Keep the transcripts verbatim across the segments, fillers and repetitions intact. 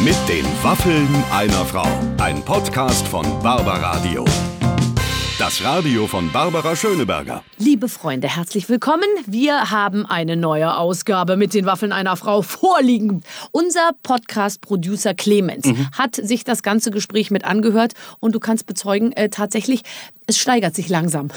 Mit den Waffeln einer Frau. Ein Podcast von Barbaradio. Das Radio von Barbara Schöneberger. Liebe Freunde, herzlich willkommen. Wir haben eine neue Ausgabe mit den Waffeln einer Frau vorliegen. Unser Podcast-Producer Clemens mhm. hat sich das ganze Gespräch mit angehört und du kannst bezeugen, äh, tatsächlich, es steigert sich langsam.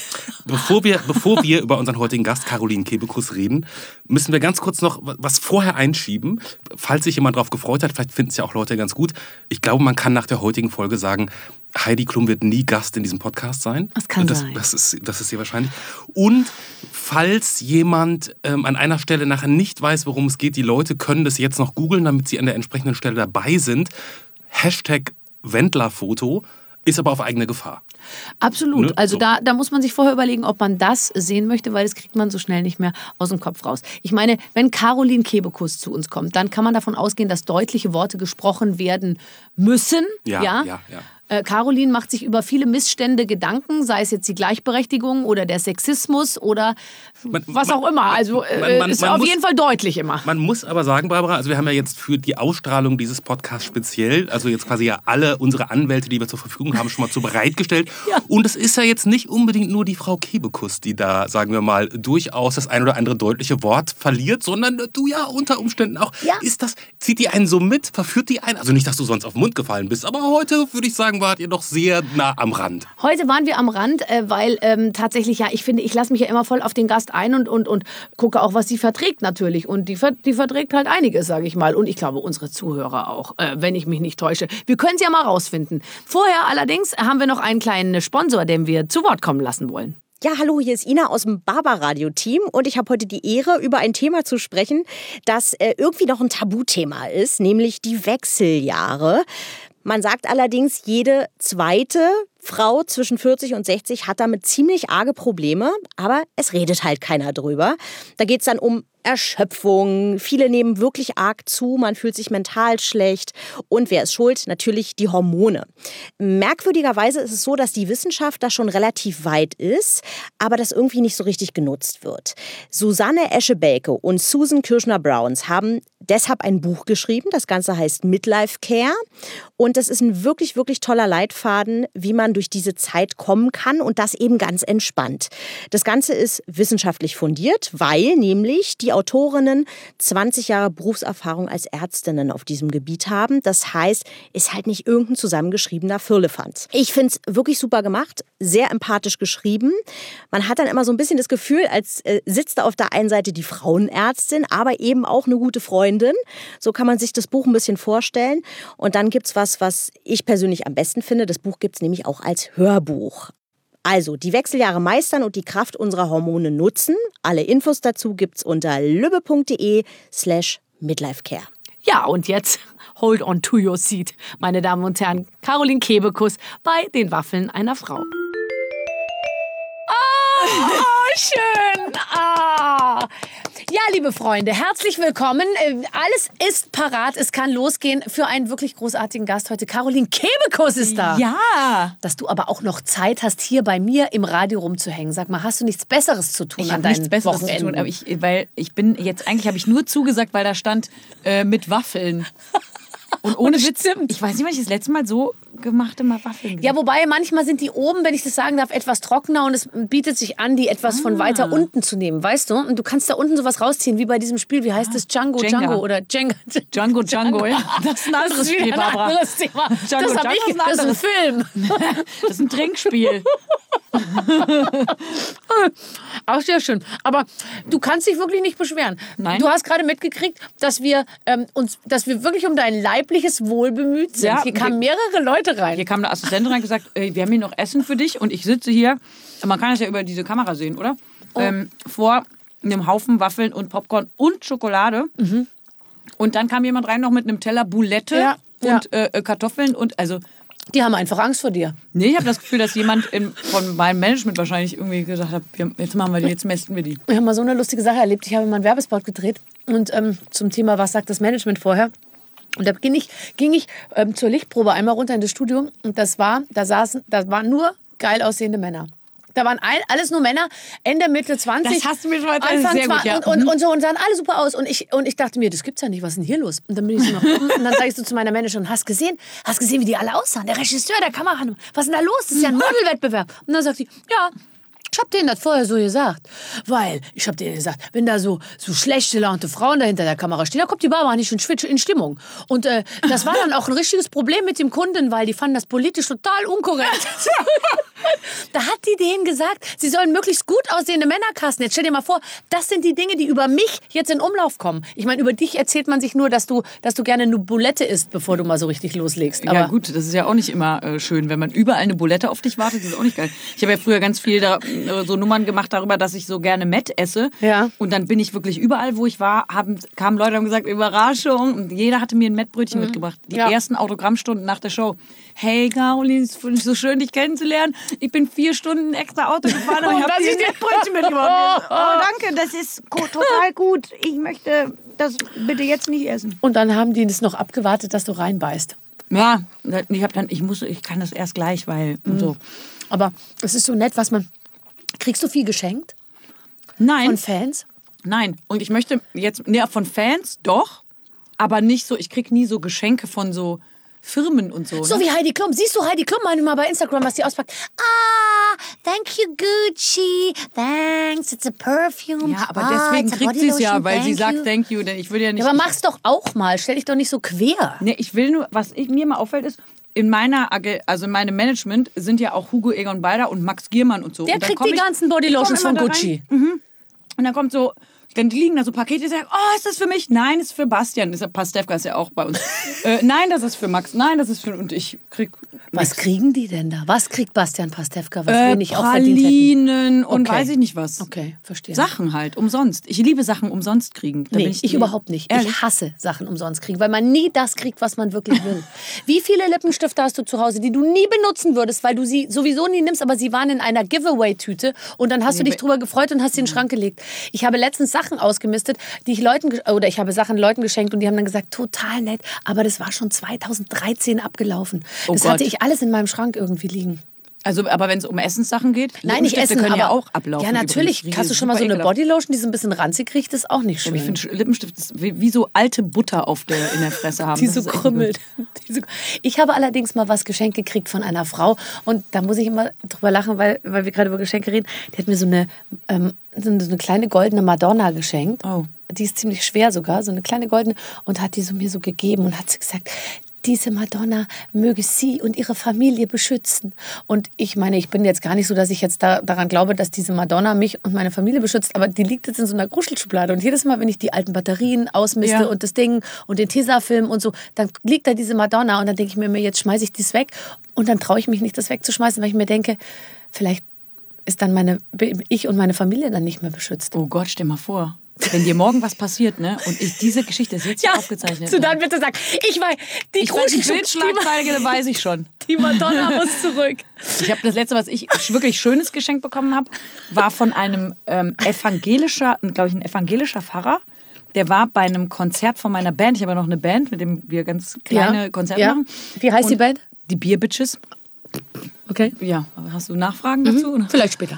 Bevor wir, bevor wir über unseren heutigen Gast Caroline Kebekus reden, müssen wir ganz kurz noch was vorher einschieben. Falls sich jemand darauf gefreut hat, vielleicht finden es ja auch Leute ganz gut. Ich glaube, man kann nach der heutigen Folge sagen, Heidi Klum wird nie Gast in diesem Podcast sein. Das kann das, sein. Das ist, das ist sehr wahrscheinlich. Und falls jemand ähm, an einer Stelle nachher nicht weiß, worum es geht, die Leute können das jetzt noch googeln, damit sie an der entsprechenden Stelle dabei sind. Hashtag Wendler-Foto ist aber auf eigene Gefahr. Absolut. Ne? Also so. da, da muss man sich vorher überlegen, ob man das sehen möchte, weil das kriegt man so schnell nicht mehr aus dem Kopf raus. Ich meine, wenn Caroline Kebekus zu uns kommt, dann kann man davon ausgehen, dass deutliche Worte gesprochen werden müssen. Ja, ja, ja, ja. Äh, Caroline macht sich über viele Missstände Gedanken, sei es jetzt die Gleichberechtigung oder der Sexismus oder man, was man, auch immer. Also äh, man, man, ist man auf muss, jeden Fall deutlich immer. Man muss aber sagen, Barbara, also wir haben ja jetzt für die Ausstrahlung dieses Podcasts speziell, also jetzt quasi ja alle unsere Anwälte, die wir zur Verfügung haben, schon mal so bereitgestellt. Ja. Und es ist ja jetzt nicht unbedingt nur die Frau Kebekus, die da, sagen wir mal, durchaus das ein oder andere deutliche Wort verliert, sondern du ja unter Umständen auch. Ja. Ist das, zieht die einen so mit, verführt die einen? Also nicht, dass du sonst auf den Mund gefallen bist, aber heute würde ich sagen, wart ihr doch sehr nah am Rand. Heute waren wir am Rand, äh, weil ähm, tatsächlich, ja, ich finde, ich lasse mich ja immer voll auf den Gast ein und, und, und gucke auch, was sie verträgt natürlich. Und die, die verträgt halt einiges, sage ich mal. Und ich glaube, unsere Zuhörer auch, äh, wenn ich mich nicht täusche. Wir können es ja mal rausfinden. Vorher allerdings haben wir noch einen kleinen Sponsor, den wir zu Wort kommen lassen wollen. Ja, hallo, hier ist Ina aus dem Barbaradio-Team und ich habe heute die Ehre, über ein Thema zu sprechen, das äh, irgendwie noch ein Tabuthema ist, nämlich die Wechseljahre. Man sagt allerdings, jede zweite Frau zwischen vierzig und sechzig hat damit ziemlich arge Probleme, aber es redet halt keiner drüber. Da geht es dann um Erschöpfung, viele nehmen wirklich arg zu, man fühlt sich mental schlecht und wer ist schuld? Natürlich die Hormone. Merkwürdigerweise ist es so, dass die Wissenschaft da schon relativ weit ist, aber das irgendwie nicht so richtig genutzt wird. Susanne Eschebelke und Susan Kirschner-Browns haben deshalb ein Buch geschrieben, das Ganze heißt Midlife Care und das ist ein wirklich, wirklich toller Leitfaden, wie man durch diese Zeit kommen kann und das eben ganz entspannt. Das Ganze ist wissenschaftlich fundiert, weil nämlich die Autorinnen zwanzig Jahre Berufserfahrung als Ärztinnen auf diesem Gebiet haben. Das heißt, ist halt nicht irgendein zusammengeschriebener Firlefanz. Ich finde es wirklich super gemacht, sehr empathisch geschrieben. Man hat dann immer so ein bisschen das Gefühl, als äh, sitzt da auf der einen Seite die Frauenärztin, aber eben auch eine gute Freundin. So kann man sich das Buch ein bisschen vorstellen. Und dann gibt es was, was ich persönlich am besten finde. Das Buch gibt es nämlich auch als Hörbuch. Also, die Wechseljahre meistern und die Kraft unserer Hormone nutzen. Alle Infos dazu gibt's unter lübbe.de slash midlifecare. Ja, und jetzt hold on to your seat, meine Damen und Herren. Caroline Kebekus bei den Waffeln einer Frau. Oh, schön. Ah. Ja, liebe Freunde, herzlich willkommen. Alles ist parat. Es kann losgehen für einen wirklich großartigen Gast heute. Caroline Kebekus ist da. Ja. Dass du aber auch noch Zeit hast, hier bei mir im Radio rumzuhängen. Sag mal, hast du nichts Besseres zu tun Ich an habe deinen nichts Besseres Wochenenden? zu tun, aber ich, weil ich bin jetzt, eigentlich habe ich nur zugesagt, weil da stand äh, mit Waffeln. Und ohne Witz, ich weiß nicht, wann ich das letzte Mal so gemachte mal Waffeln gesagt. Ja, wobei manchmal sind die oben, wenn ich das sagen darf, etwas trockener und es bietet sich an, die etwas ah. von weiter unten zu nehmen, weißt du? Und du kannst da unten sowas rausziehen, wie bei diesem Spiel, wie heißt es? Django, Jenga. Django oder Jenga. Django, Django, ja. Das ist ein anderes das ist Spiel, ein Barbara. anderes Thema. Django, das, hab Django ich, ist ein das ist ein Film. Das ist ein Trinkspiel. Auch sehr schön. Aber du kannst dich wirklich nicht beschweren. Nein. Du hast gerade mitgekriegt, dass wir, ähm, uns, dass wir wirklich um dein leibliches Wohl bemüht sind. Ja, hier kamen mehrere Leute rein. Hier kam eine Assistentin rein und gesagt, ey, wir haben hier noch Essen für dich. Und ich sitze hier, man kann das ja über diese Kamera sehen, oder? Oh. Ähm, vor einem Haufen Waffeln und Popcorn und Schokolade. Mhm. Und dann kam jemand rein noch mit einem Teller Boulette ja, und ja. Äh, Kartoffeln und also... Die haben einfach Angst vor dir. Nee, ich habe das Gefühl, dass jemand in, von meinem Management wahrscheinlich irgendwie gesagt hat, jetzt machen wir die, jetzt mästen wir die. Ich habe mal so eine lustige Sache erlebt. Ich habe mal einen Werbespot gedreht und ähm, zum Thema, was sagt das Management vorher? Und da ging ich, ging ich ähm, zur Lichtprobe einmal runter in das Studio und das war, da saßen, da waren nur geil aussehende Männer. Da waren all, alles nur Männer, Ende, Mitte zwanzig. Das hast du mir schon erzählt, Anfang sehr gut, ja. und, und, und so und sahen alle super aus. Und ich, und ich dachte mir, das gibt's ja nicht, was ist denn hier los? Und dann bin ich so nach oben und dann sag ich so zu meiner Managerin, hast gesehen, hast gesehen, wie die alle aussahen? Der Regisseur, der Kameramann, was ist denn da los? Das ist ja ein Modelwettbewerb. Und dann sagt sie, ja, ich hab denen das vorher so gesagt. Weil, ich hab denen gesagt, wenn da so, so schlechte launte Frauen da hinter der Kamera stehen, da kommt die Barbara nicht in, in Stimmung. Und äh, das war dann auch ein richtiges Problem mit dem Kunden, weil die fanden das politisch total unkorrekt. Da hat die denen gesagt, sie sollen möglichst gut aussehende Männer casten. Jetzt stell dir mal vor, das sind die Dinge, die über mich jetzt in Umlauf kommen. Ich meine, über dich erzählt man sich nur, dass du, dass du gerne eine Bulette isst, bevor du mal so richtig loslegst. Aber ja gut, das ist ja auch nicht immer äh, schön, wenn man überall eine Bulette auf dich wartet, das ist auch nicht geil. Ich habe ja früher ganz viel da, äh, so Nummern gemacht darüber, dass ich so gerne Mett esse. Ja. Und dann bin ich wirklich überall, wo ich war, haben, kamen Leute und haben gesagt, Überraschung. Und jeder hatte mir ein Mettbrötchen mhm. mitgebracht. Die ja. ersten Autogrammstunden nach der Show. Hey Caroline, es ist so schön, dich kennenzulernen. Ich bin vier Stunden extra Auto gefahren und ich habe dir ein Mettbrötchen mitgebracht. Oh, danke, das ist gut, total gut. Ich möchte das bitte jetzt nicht essen. Und dann haben die das noch abgewartet, dass du reinbeißt. Ja, ich habe dann, ich muss, ich kann das erst gleich, weil und so. Aber es ist so nett, was man. Kriegst du viel geschenkt? Nein. Von Fans? Nein. Und ich möchte jetzt, ne, von Fans doch, aber nicht so, ich krieg nie so Geschenke von so Firmen und so. So ne? wie Heidi Klum. Siehst du Heidi Klum manchmal bei Instagram, was die auspackt? Ah, thank you Gucci. Thanks, it's a perfume. Ja, aber ah, deswegen it's a kriegt sie es ja, Bodylotion, weil sie thank sagt you. thank you, denn ich würde ja nicht... Ja, aber mach's doch auch mal. Stell dich doch nicht so quer. Ne, ich will nur, was ich, mir mal auffällt ist, in meiner, also in meinem Management sind ja auch Hugo Egon Balder und Max Giermann und so. Der und dann kriegt komm die ich, ganzen Bodylotions ich komm von immer da Gucci. rein. Mhm. Und dann kommt so, dann liegen da so Pakete, die sagen, oh, ist das für mich? Nein, ist für Bastian. Ist ja, Pastewka ist ja auch bei uns. äh, nein, das ist für Max. Nein, das ist für... Und ich krieg... Was nix. kriegen die denn da? Was kriegt Bastian Pastewka, was Äh, wir nicht auch verdient hätten? Pralinen und Okay. weiß ich nicht was. Okay, verstehe. Sachen halt, umsonst. Ich liebe Sachen umsonst kriegen. Da Nee, bin ich, ich, überhaupt nicht. Ehrlich? Ich hasse Sachen umsonst kriegen, weil man nie das kriegt, was man wirklich will. Wie viele Lippenstifte hast du zu Hause, die du nie benutzen würdest, weil du sie sowieso nie nimmst, aber sie waren in einer Giveaway-Tüte und dann hast du dich drüber gefreut und hast sie in den Schrank gelegt. Ich habe letztens Sachen ausgemistet, die ich Leuten, ge- oder ich habe Sachen Leuten geschenkt und die haben dann gesagt, total nett, aber das war schon zweitausenddreizehn abgelaufen. Oh Das Gott. hatte ich alles in meinem Schrank irgendwie liegen. Also, aber wenn es um Essenssachen geht, Nein, nicht Lippenstifte essen, können aber ja auch ablaufen. Ja, natürlich. übrigens. Hast du schon mal so Super eine ekelhaft. Bodylotion, die so ein bisschen ranzig riecht, ist auch nicht schön. Ich finde, Lippenstift ist wie, wie so alte Butter auf der, in der Fresse haben. Die Das so ist echt krümmelt. Die so- Ich habe allerdings mal was geschenkt gekriegt von einer Frau und da muss ich immer drüber lachen, weil, weil wir gerade über Geschenke reden. Die hat mir so eine, ähm, so eine, so eine kleine goldene Madonna geschenkt. Oh. Die ist ziemlich schwer sogar, so eine kleine goldene, und hat die so mir so gegeben und hat sie gesagt, diese Madonna möge sie und ihre Familie beschützen. Und ich meine, ich bin jetzt gar nicht so, dass ich jetzt da, daran glaube, dass diese Madonna mich und meine Familie beschützt, aber die liegt jetzt in so einer Gruschelschublade. Und jedes Mal, wenn ich die alten Batterien ausmiste Ja. und das Ding und den Tesafilm und so, dann liegt da diese Madonna und dann denke ich mir, jetzt schmeiße ich das weg. Und dann traue ich mich nicht, das wegzuschmeißen, weil ich mir denke, vielleicht ist dann meine, ich und meine Familie dann nicht mehr beschützt. Oh Gott, stell mal vor. Wenn dir morgen was passiert, ne? Und ich, diese Geschichte ist jetzt hier aufgezeichnet. du dann bitte sag, ich weiß, die Ich weiß, die Gruschelschubladen, Bildschlagzeile weiß ich schon. die Madonna muss zurück. Ich habe das letzte, was ich wirklich schönes geschenkt bekommen habe, war von einem ähm, evangelischer, glaube ich, ein evangelischer Pfarrer. Der war bei einem Konzert von meiner Band. Ich habe ja noch eine Band, mit dem wir ganz kleine Ja. Konzerte Ja. machen. Wie heißt die Und Band? Die Beer Bitches. Okay. Ja, hast du Nachfragen dazu? Oder? Vielleicht später.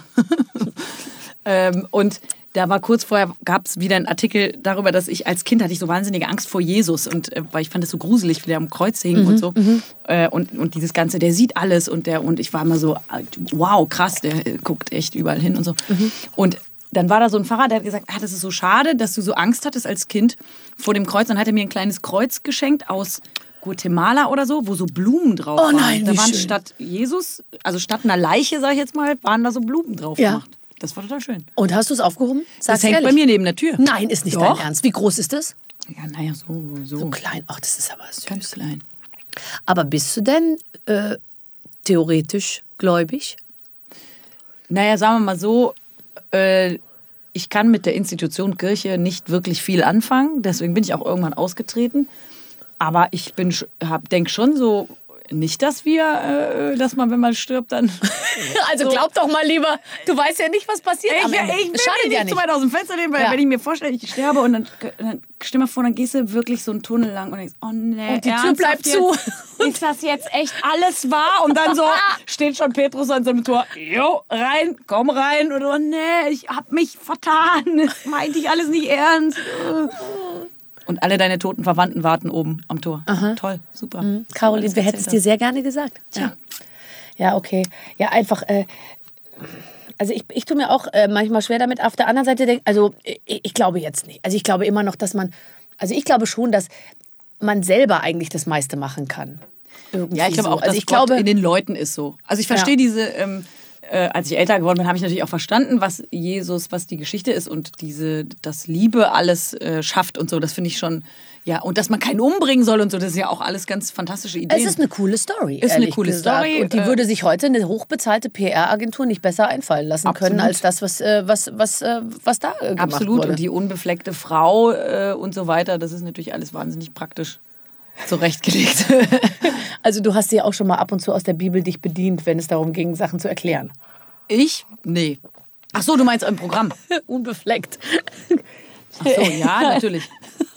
Ähm, und da war kurz vorher, gab es wieder einen Artikel darüber, dass ich als Kind hatte ich so wahnsinnige Angst vor Jesus. Und äh, weil ich fand das so gruselig, wie der am Kreuz hing Mhm, und so. Äh, und, und dieses Ganze, der sieht alles. Und, der, und ich war immer so, wow, krass, der äh, guckt echt überall hin und so. Mhm. Und dann war da so ein Pfarrer, der hat gesagt, ah, das ist so schade, dass du so Angst hattest als Kind vor dem Kreuz. Dann hat er mir ein kleines Kreuz geschenkt aus Guatemala oder so, wo so Blumen drauf Oh waren. nein, da wie waren schön. statt Jesus, also statt einer Leiche, sag ich jetzt mal, waren da so Blumen drauf Ja. gemacht. Das war total schön. Und hast du es aufgehoben? Sag's Das hängt ehrlich. bei mir neben der Tür. Nein, ist nicht Doch. dein Ernst. Wie groß ist das? Ja, naja, so, so. So klein. Ach, das ist aber süß. Ganz klein. Aber bist du denn äh, theoretisch gläubig? Naja, sagen wir mal so, äh, ich kann mit der Institution Kirche nicht wirklich viel anfangen. Deswegen bin ich auch irgendwann ausgetreten. Aber ich bin, denke schon so, nicht, dass wir, äh, dass man, wenn man stirbt, dann... Also glaub doch mal lieber, du weißt ja nicht, was passiert. Ich, am Ende. ich will Das schadet mich ja nicht nicht. zu weit aus dem Fenster nehmen, weil Ja. wenn ich mir vorstelle, ich sterbe und dann, dann stell mal vor, dann gehst du wirklich so einen Tunnel lang und denkst, oh nee, Und die Tür ernsthaft bleibt jetzt? zu. Ist das jetzt echt alles wahr? Und dann so steht schon Petrus an so einem Tor, jo, rein, komm rein. Und oh nee, ich hab mich vertan, das meinte ich alles nicht ernst. Und alle deine toten Verwandten warten oben am Tor. Toll, super. Mhm. Caroline, wir hätten es dir sehr gerne gesagt. Ja, ja okay. Ja, einfach... Äh, Also ich, ich tue mir auch äh, manchmal schwer damit. Auf der anderen Seite, denk, also ich, ich glaube jetzt nicht. Also ich glaube immer noch, dass man, also ich glaube schon, dass man selber eigentlich das meiste machen kann. Irgendwie Ja, ich glaube so. auch, dass also ich Gott glaube, in den Leuten ist so. Also ich verstehe Ja. diese, ähm, äh, als ich älter geworden bin, habe ich natürlich auch verstanden, was Jesus, was die Geschichte ist und diese, dass Liebe alles äh, schafft und so. Das finde ich schon, ja, und dass man keinen umbringen soll und so, das ist ja auch alles ganz fantastische Ideen. es ist eine coole Story. Ist eine ehrlich coole gesagt. Story, Und die äh, würde sich heute eine hochbezahlte P R-Agentur nicht besser einfallen lassen Absolut. können, als das, was, äh, was, was, äh, was da äh, gemacht Absolut. wurde. Und die unbefleckte Frau äh, und so weiter, das ist natürlich alles wahnsinnig praktisch zurechtgelegt. Also du hast dir auch schon mal ab und zu aus der Bibel dich bedient, wenn es darum ging, Sachen zu erklären. Ich? Nee. Ach so, du meinst im Programm. Unbefleckt. Ach so, ja, natürlich.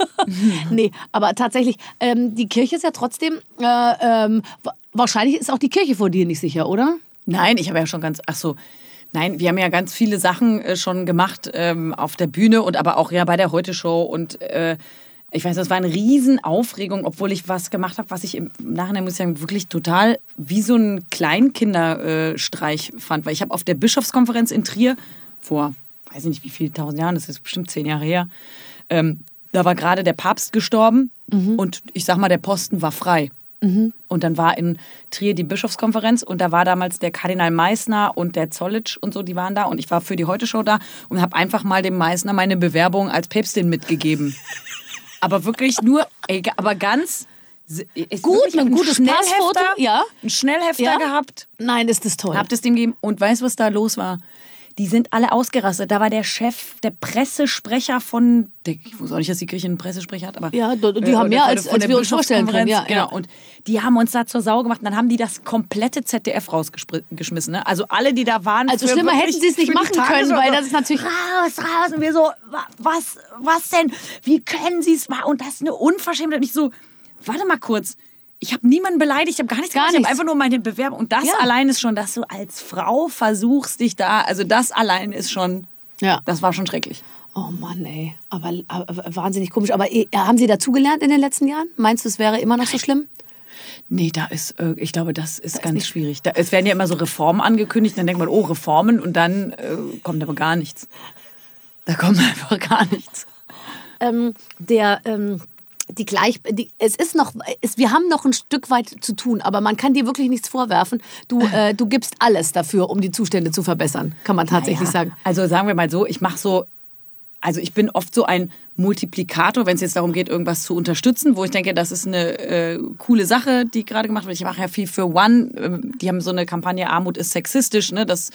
Nee, aber tatsächlich, ähm, die Kirche ist ja trotzdem, äh, ähm, wa- wahrscheinlich ist auch die Kirche vor dir nicht sicher, oder? Nein, ich habe ja schon ganz, ach so, nein, wir haben ja ganz viele Sachen äh, schon gemacht ähm, auf der Bühne und aber auch ja bei der Heute-Show und äh, ich weiß, das war eine Riesenaufregung, obwohl ich was gemacht habe, was ich im Nachhinein, muss ich sagen, wirklich total wie so ein Kleinkinderstreich äh, fand, weil ich habe auf der Bischofskonferenz in Trier vor, weiß ich nicht wie viele tausend Jahren, das ist bestimmt zehn Jahre her, ähm, da war gerade der Papst gestorben und ich sag mal, der Posten war frei. Und dann war in Trier die Bischofskonferenz und da war damals der Kardinal Meissner und der Zollitsch und so, die waren da und ich war für die Heute-Show da und habe einfach mal dem Meissner meine Bewerbung als Päpstin mitgegeben. Aber wirklich nur, ey, aber ganz... ist Gut, wirklich, ich hab ein gutes Passfoto, Schnellhefter, ja. Ein Schnellhefter Ja. gehabt, Nein, ist das toll. hab das dem gegeben und weißt du, was da los war? Die sind alle ausgerastet. Da war der Chef, der Pressesprecher von, der, ich wusste auch nicht, dass die Kirche einen Pressesprecher hat, aber... Ja, die äh, haben mehr, von- als- von als der wir uns vorstellen können, ja, Bischofskonferenz, ja. Genau, und die haben uns da zur Sau gemacht und dann haben die das komplette Z D F rausgeschmissen. Ne? Also alle, die da waren... Also für schlimmer wirklich- hätten sie es nicht für die machen können, Tagesschau weil so, das ist natürlich- Raus, raus. Und wir so, wa- was, was denn? Wie können sie es machen? Und das ist eine Unverschämtheit. Und ich so, warte mal kurz. Ich habe niemanden beleidigt, ich habe gar nichts Gar gemacht, ich habe nichts. einfach nur meine Bewerbung. Und das Ja. allein ist schon, dass du als Frau versuchst, dich da... Also das allein ist schon... Ja. Das war schon schrecklich. Oh Mann, ey. Aber, aber wahnsinnig komisch. Aber äh, haben Sie dazugelernt in den letzten Jahren? Meinst du, es wäre immer noch so schlimm? Nee, da ist, äh, ich glaube, das ist ganz schwierig. Da, es werden ja immer so Reformen angekündigt, dann denkt man, oh, Reformen, und dann äh, kommt aber gar nichts. Da kommt einfach gar nichts. Ähm, der, ähm, die gleich, die, es ist noch, es, wir haben noch ein Stück weit zu tun, aber man kann dir wirklich nichts vorwerfen. Du, äh, du gibst alles dafür, um die Zustände zu verbessern, kann man tatsächlich Ja, sagen. Also sagen wir mal so, ich mache so, also ich bin oft so ein Multiplikator, wenn es jetzt darum geht, irgendwas zu unterstützen, wo ich denke, das ist eine äh, coole Sache, die gerade gemacht wird. Ich mache ja viel für One, ähm, die haben so eine Kampagne, Armut ist sexistisch, ne, dass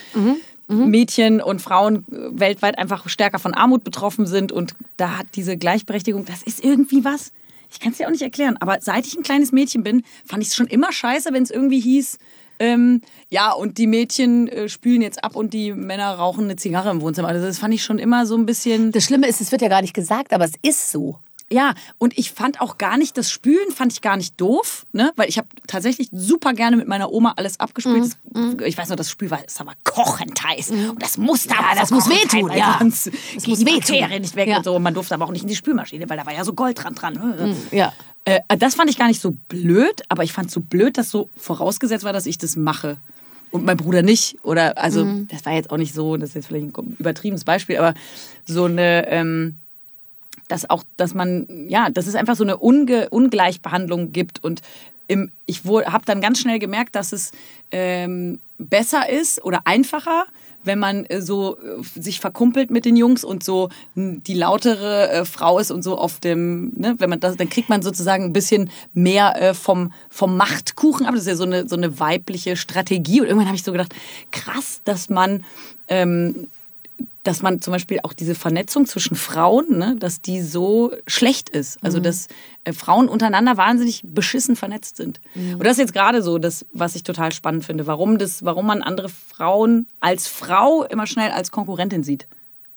Mädchen und Frauen äh, weltweit einfach stärker von Armut betroffen sind und da hat diese Gleichberechtigung, das ist irgendwie was, ich kann es dir auch nicht erklären, aber seit ich ein kleines Mädchen bin, fand ich es schon immer scheiße, wenn es irgendwie hieß, ähm, ja, und die Mädchen äh, spülen jetzt ab und die Männer rauchen eine Zigarre im Wohnzimmer. Also das fand ich schon immer so ein bisschen... Das Schlimme ist, es wird ja gar nicht gesagt, aber es ist so. Ja, und ich fand auch gar nicht, das Spülen fand ich gar nicht doof, ne? Weil ich habe tatsächlich super gerne mit meiner Oma alles abgespült. Mhm. Das, ich weiß noch, das Spül war, ist aber kochend heiß. Und das musste Ja, aber das so muss kochend wehtun, sein, weil ja. sonst Das gehen muss die wehtun. Bakterien nicht weg Ja. und so. Und man durfte aber auch nicht in die Spülmaschine, weil da war ja so Gold dran dran. Ja. Äh, das fand ich gar nicht so blöd, aber ich fand so blöd, dass so vorausgesetzt war, dass ich das mache. Und mein Bruder nicht. Oder, also, Mhm. das war jetzt auch nicht so, das ist jetzt vielleicht ein übertriebenes Beispiel, aber so eine, ähm, dass auch, dass man, ja, dass es einfach so eine Unge Ungleichbehandlung gibt. Und im, ich habe dann ganz schnell gemerkt, dass es ähm, besser ist oder einfacher, wenn man äh, so äh, sich verkumpelt mit den Jungs und so n, die lautere äh, Frau ist und so auf dem, ne, wenn man das, dann kriegt man sozusagen ein bisschen mehr äh, vom, vom Machtkuchen ab. Das ist ja so eine, so eine weibliche Strategie. Und irgendwann habe ich so gedacht, krass, dass man ähm, dass man zum Beispiel auch diese Vernetzung zwischen Frauen, ne, dass die so schlecht ist. Also, dass äh, Frauen untereinander wahnsinnig beschissen vernetzt sind. Mhm. Und das ist jetzt gerade so, das, was ich total spannend finde. Warum, das, warum man andere Frauen als Frau immer schnell als Konkurrentin sieht.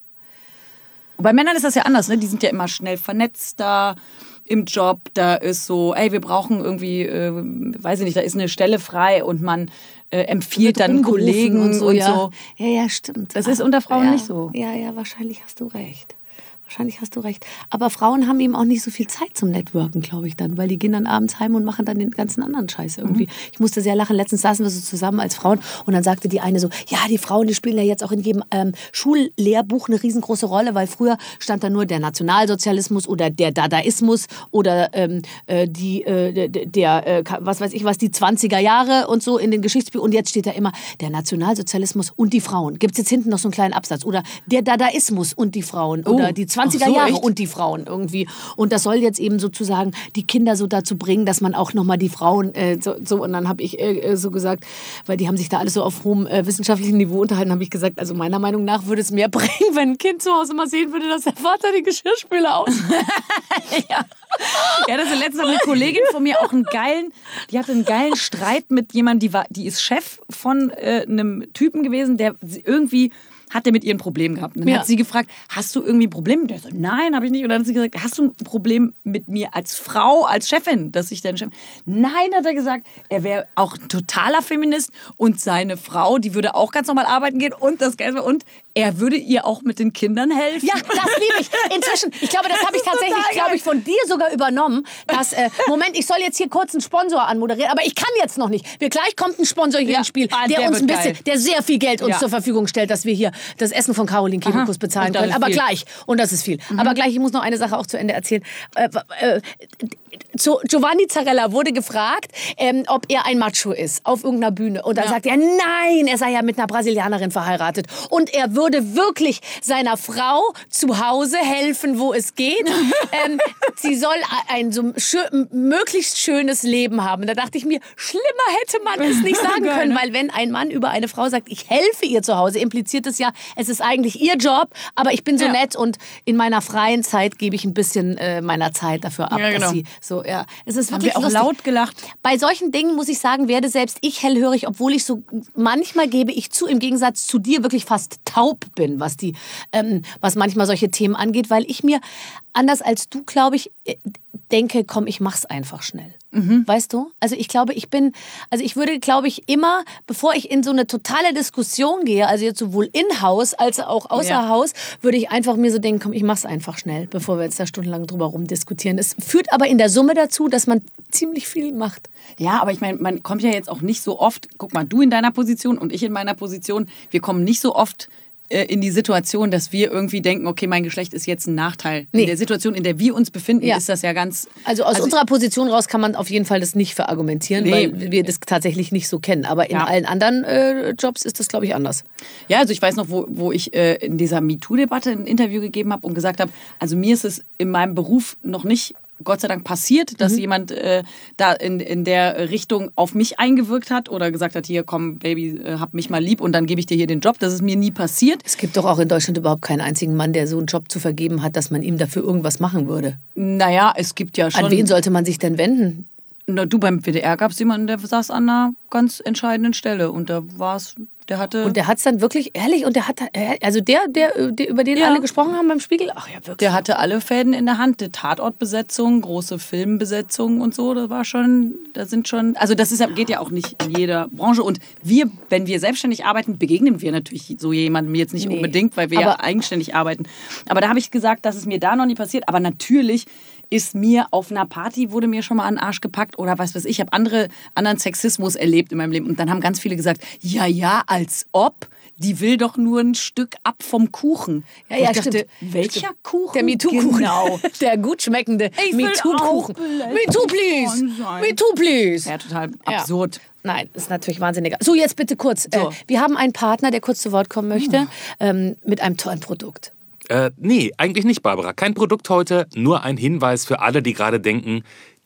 Und bei Männern ist das ja anders, ne? Die sind ja immer schnell vernetzter im Job. Da ist so, ey, wir brauchen irgendwie, äh, weiß ich nicht, da ist eine Stelle frei und man äh, empfiehlt dann Kollegen und so. Und ja. so. Ja, ja, stimmt. Das ist unter Frauen ja, nicht so. Ja, ja, wahrscheinlich hast du recht. Wahrscheinlich hast du recht. Aber Frauen haben eben auch nicht so viel Zeit zum Networken, glaube ich dann. Weil die gehen dann abends heim und machen dann den ganzen anderen Scheiß irgendwie. Mhm. Ich musste sehr lachen. Letztens saßen wir so zusammen als Frauen und dann sagte die eine so, ja, die Frauen, die spielen ja jetzt auch in jedem ähm, Schullehrbuch eine riesengroße Rolle, weil früher stand da nur der Nationalsozialismus oder der Dadaismus oder ähm, äh, die, äh, der, äh, was weiß ich was, die zwanziger Jahre und so in den Geschichtsbüchern. Und jetzt steht da immer der Nationalsozialismus und die Frauen. Gibt es jetzt hinten noch so einen kleinen Absatz? Oder der Dadaismus und die Frauen. Oh. Oder die zwanziger so, Jahre echt? Und die Frauen irgendwie. Und das soll jetzt eben sozusagen die Kinder so dazu bringen, dass man auch nochmal die Frauen äh, so, so. Und dann habe ich äh, so gesagt, weil die haben sich da alles so auf hohem äh, wissenschaftlichen Niveau unterhalten, habe ich gesagt, also meiner Meinung nach würde es mehr bringen, wenn ein Kind zu Hause mal sehen würde, dass der Vater die Geschirrspüler aus. ja. ja, das ist letztens eine Kollegin von mir auch einen geilen, die hatte einen geilen Streit mit jemandem, die war, die ist Chef von äh, einem Typen gewesen, der irgendwie hat er mit ihr ein Problem gehabt. Und dann Ja. hat sie gefragt, hast du irgendwie ein Problem mit der? So, nein, habe ich nicht. Und dann hat sie gesagt, hast du ein Problem mit mir als Frau, als Chefin, dass ich deine Chefin... Nein, hat er gesagt, er wäre auch ein totaler Feminist und seine Frau, die würde auch ganz normal arbeiten gehen und das Geld und er würde ihr auch mit den Kindern helfen. Ja, das liebe ich. Inzwischen, ich glaube, das habe ich tatsächlich, glaube ich, von dir sogar übernommen. Dass, äh, Moment, ich soll jetzt hier kurz einen Sponsor anmoderieren, aber ich kann jetzt noch nicht. Wir, gleich kommt ein Sponsor hier Ja, ins Spiel, ah, der, der uns ein wird bisschen, geil. der sehr viel Geld uns Ja. zur Verfügung stellt, dass wir hier das Essen von Caroline Kebekus Aha, bezahlen und das können. ist Aber viel. gleich, und das ist viel. Mhm. Aber gleich, ich muss noch eine Sache auch zu Ende erzählen. Äh, äh, zu Giovanni Zarella wurde gefragt, ähm, ob er ein Macho ist auf irgendeiner Bühne. Und dann Ja. sagt er, nein, er sei ja mit einer Brasilianerin verheiratet. Und er würde wirklich seiner Frau zu Hause helfen, wo es geht. ähm, sie soll ein so schön, möglichst schönes Leben haben. Da dachte ich mir, schlimmer hätte man es nicht sagen Geil, können. ne? Weil wenn ein Mann über eine Frau sagt, ich helfe ihr zu Hause, impliziert es ja, es ist eigentlich ihr Job, aber ich bin so Ja. nett und in meiner freien Zeit gebe ich ein bisschen äh, meiner Zeit dafür ab, Ja, genau. dass sie so, ja. Es ist Haben wirklich wir auch lustig. laut gelacht. Bei solchen Dingen muss ich sagen, werde selbst ich hellhörig, obwohl ich so, manchmal gebe ich zu, im Gegensatz zu dir wirklich fast taub bin, was die, ähm, was manchmal solche Themen angeht, weil ich mir, anders als du, glaube ich, äh, denke, komm, ich mach's einfach schnell. Mhm. Weißt du? Also ich glaube, ich bin, also ich würde, glaube ich, immer, bevor ich in so eine totale Diskussion gehe, also jetzt sowohl in Haus als auch außer Ja. Haus, würde ich einfach mir so denken, komm, ich mach's einfach schnell, bevor wir jetzt da stundenlang drüber rumdiskutieren. Es führt aber in der Summe dazu, dass man ziemlich viel macht. Ja, aber ich meine, man kommt ja jetzt auch nicht so oft, guck mal, du in deiner Position und ich in meiner Position, wir kommen nicht so oft äh, in die Situation, dass wir irgendwie denken, okay, mein Geschlecht ist jetzt ein Nachteil. Nee. In der Situation, in der wir uns befinden, Ja. ist das ja ganz... Also aus unserer Position raus kann man auf jeden Fall das nicht verargumentieren, Nee. weil wir das tatsächlich nicht so kennen. Aber in Ja. allen anderen äh, Jobs ist das, glaube ich, anders. Ja, also ich weiß noch, wo, wo ich äh, in dieser MeToo-Debatte ein Interview gegeben habe und gesagt habe, also mir ist es in meinem Beruf noch nicht, Gott sei Dank, passiert, dass Mhm. jemand äh, da in, in der Richtung auf mich eingewirkt hat oder gesagt hat, hier komm Baby, äh, hab mich mal lieb und dann gebe ich dir hier den Job. Das ist mir nie passiert. Es gibt doch auch in Deutschland überhaupt keinen einzigen Mann, der so einen Job zu vergeben hat, dass man ihm dafür irgendwas machen würde. Naja, es gibt ja schon... An wen sollte man sich denn wenden? Na, du, beim W D R gab es jemanden, der saß an einer ganz entscheidenden Stelle und da war es, der hatte... Und der hat es dann wirklich, ehrlich, und der hat, also der, der, der über den Ja. alle gesprochen haben beim Spiegel, ach ja, wirklich. Der hatte alle Fäden in der Hand, die Tatortbesetzung, große Filmbesetzung und so, das war schon, da sind schon, also das ist, geht ja auch nicht in jeder Branche und wir, wenn wir selbstständig arbeiten, begegnen wir natürlich so jemandem jetzt nicht Nee. unbedingt, weil wir ja Aber- eigenständig arbeiten. Aber da habe ich gesagt, dass es mir da noch nie passiert, aber natürlich ist mir auf einer Party, wurde mir schon mal an den Arsch gepackt oder was weiß ich, ich habe andere, anderen Sexismus erlebt in meinem Leben und dann haben ganz viele gesagt, ja, ja, als ob, die will doch nur ein Stück ab vom Kuchen. Ja, Und ja, ich dachte, stimmt. welcher Kuchen? Der MeToo-Kuchen. Genau. Der gut schmeckende Ich will MeToo-Kuchen. auch belästigt MeToo, please. worden sein. MeToo, please. Ja, total Ja. absurd. Nein, das ist natürlich wahnsinniger. So, jetzt bitte kurz. So. Äh, wir haben einen Partner, der kurz zu Wort kommen möchte, ähm, mit einem tollen Produkt. Äh, nee, eigentlich nicht, Barbara. Kein Produkt heute, nur ein Hinweis für alle, die gerade denken,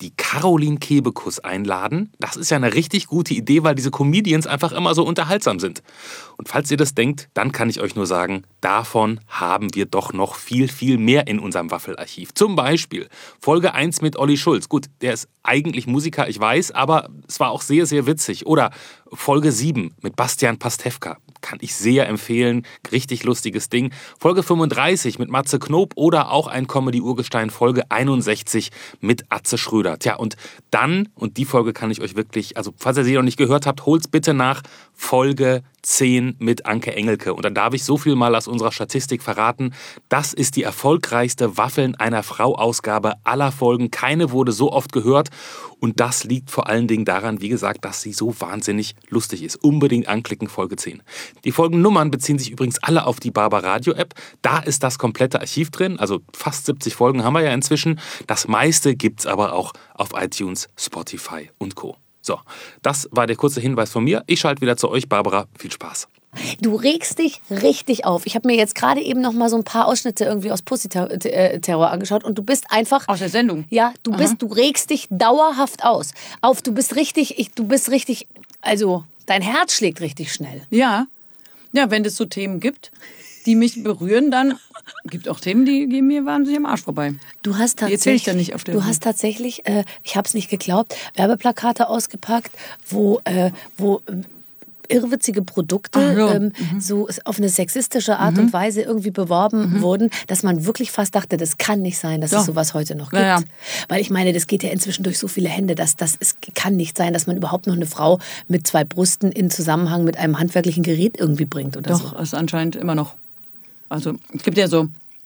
die Caroline Kebekus einladen. Das ist ja eine richtig gute Idee, weil diese Comedians einfach immer so unterhaltsam sind. Und falls ihr das denkt, dann kann ich euch nur sagen, davon haben wir doch noch viel, viel mehr in unserem Waffelarchiv. Zum Beispiel Folge eins mit Olli Schulz. Gut, der ist eigentlich Musiker, ich weiß, aber es war auch sehr, sehr witzig. Oder Folge sieben mit Bastian Pastewka. Kann ich sehr empfehlen. Richtig lustiges Ding. Folge fünfunddreißig mit Matze Knob oder auch ein Comedy-Urgestein Folge einundsechzig mit Atze Schröder. Tja, und dann, und die Folge kann ich euch wirklich, also falls ihr sie noch nicht gehört habt, holt's bitte nach, Folge zehn mit Anke Engelke. Und dann darf ich so viel mal aus unserer Statistik verraten. Das ist die erfolgreichste Waffeln einer Frau-Ausgabe aller Folgen. Keine wurde so oft gehört. Und das liegt vor allen Dingen daran, wie gesagt, dass sie so wahnsinnig lustig ist. Unbedingt anklicken, Folge zehn. Die Folgennummern beziehen sich übrigens alle auf die Barbaradio-App. Da ist das komplette Archiv drin. Also fast siebzig Folgen haben wir ja inzwischen. Das meiste gibt's aber auch auf iTunes, Spotify und Co. So, das war der kurze Hinweis von mir. Ich schalte wieder zu euch, Barbara. Viel Spaß. Du regst dich richtig auf. Ich habe mir jetzt gerade eben noch mal so ein paar Ausschnitte irgendwie aus Pussy-Terror angeschaut und du bist einfach... Aus der Sendung? Ja, du bist, du regst dich dauerhaft aus. Auf, du bist richtig, ich, du bist richtig, also dein Herz schlägt richtig schnell. Ja. Ja, wenn es so Themen gibt, die mich berühren, dann gibt auch Themen, die gehen mir wahnsinnig am Arsch vorbei. Du hast tatsächlich, die erzähl ich dann nicht auf der Du hast tatsächlich, äh, ich habe es nicht geglaubt, Werbeplakate ausgepackt, wo, äh, wo irrwitzige Produkte Ach ja. ähm, mhm. so auf eine sexistische Art mhm. und Weise irgendwie beworben mhm. wurden, dass man wirklich fast dachte, das kann nicht sein, dass Doch. es sowas heute noch gibt. Ja, ja. Weil ich meine, das geht ja inzwischen durch so viele Hände, dass das es kann nicht sein, dass man überhaupt noch eine Frau mit zwei Brüsten in Zusammenhang mit einem handwerklichen Gerät irgendwie bringt oder Doch, so. ist anscheinend immer noch. Also es gibt ja so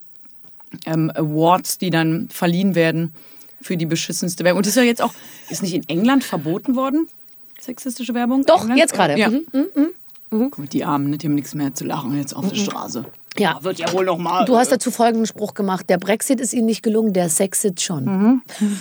ähm, Awards, die dann verliehen werden für die beschissenste Werbung. Und das ist ja jetzt auch, ist nicht in England verboten worden, sexistische Werbung? Doch, England? jetzt gerade. Ja. Mhm, mhm, mhm. Guck mal, die Armen, ne, die haben nichts mehr zu lachen jetzt auf der Straße. Ja. Da wird ja wohl noch mal. Du hast dazu folgenden Spruch gemacht: Der Brexit ist ihnen nicht gelungen, der Sexit schon. Mhm.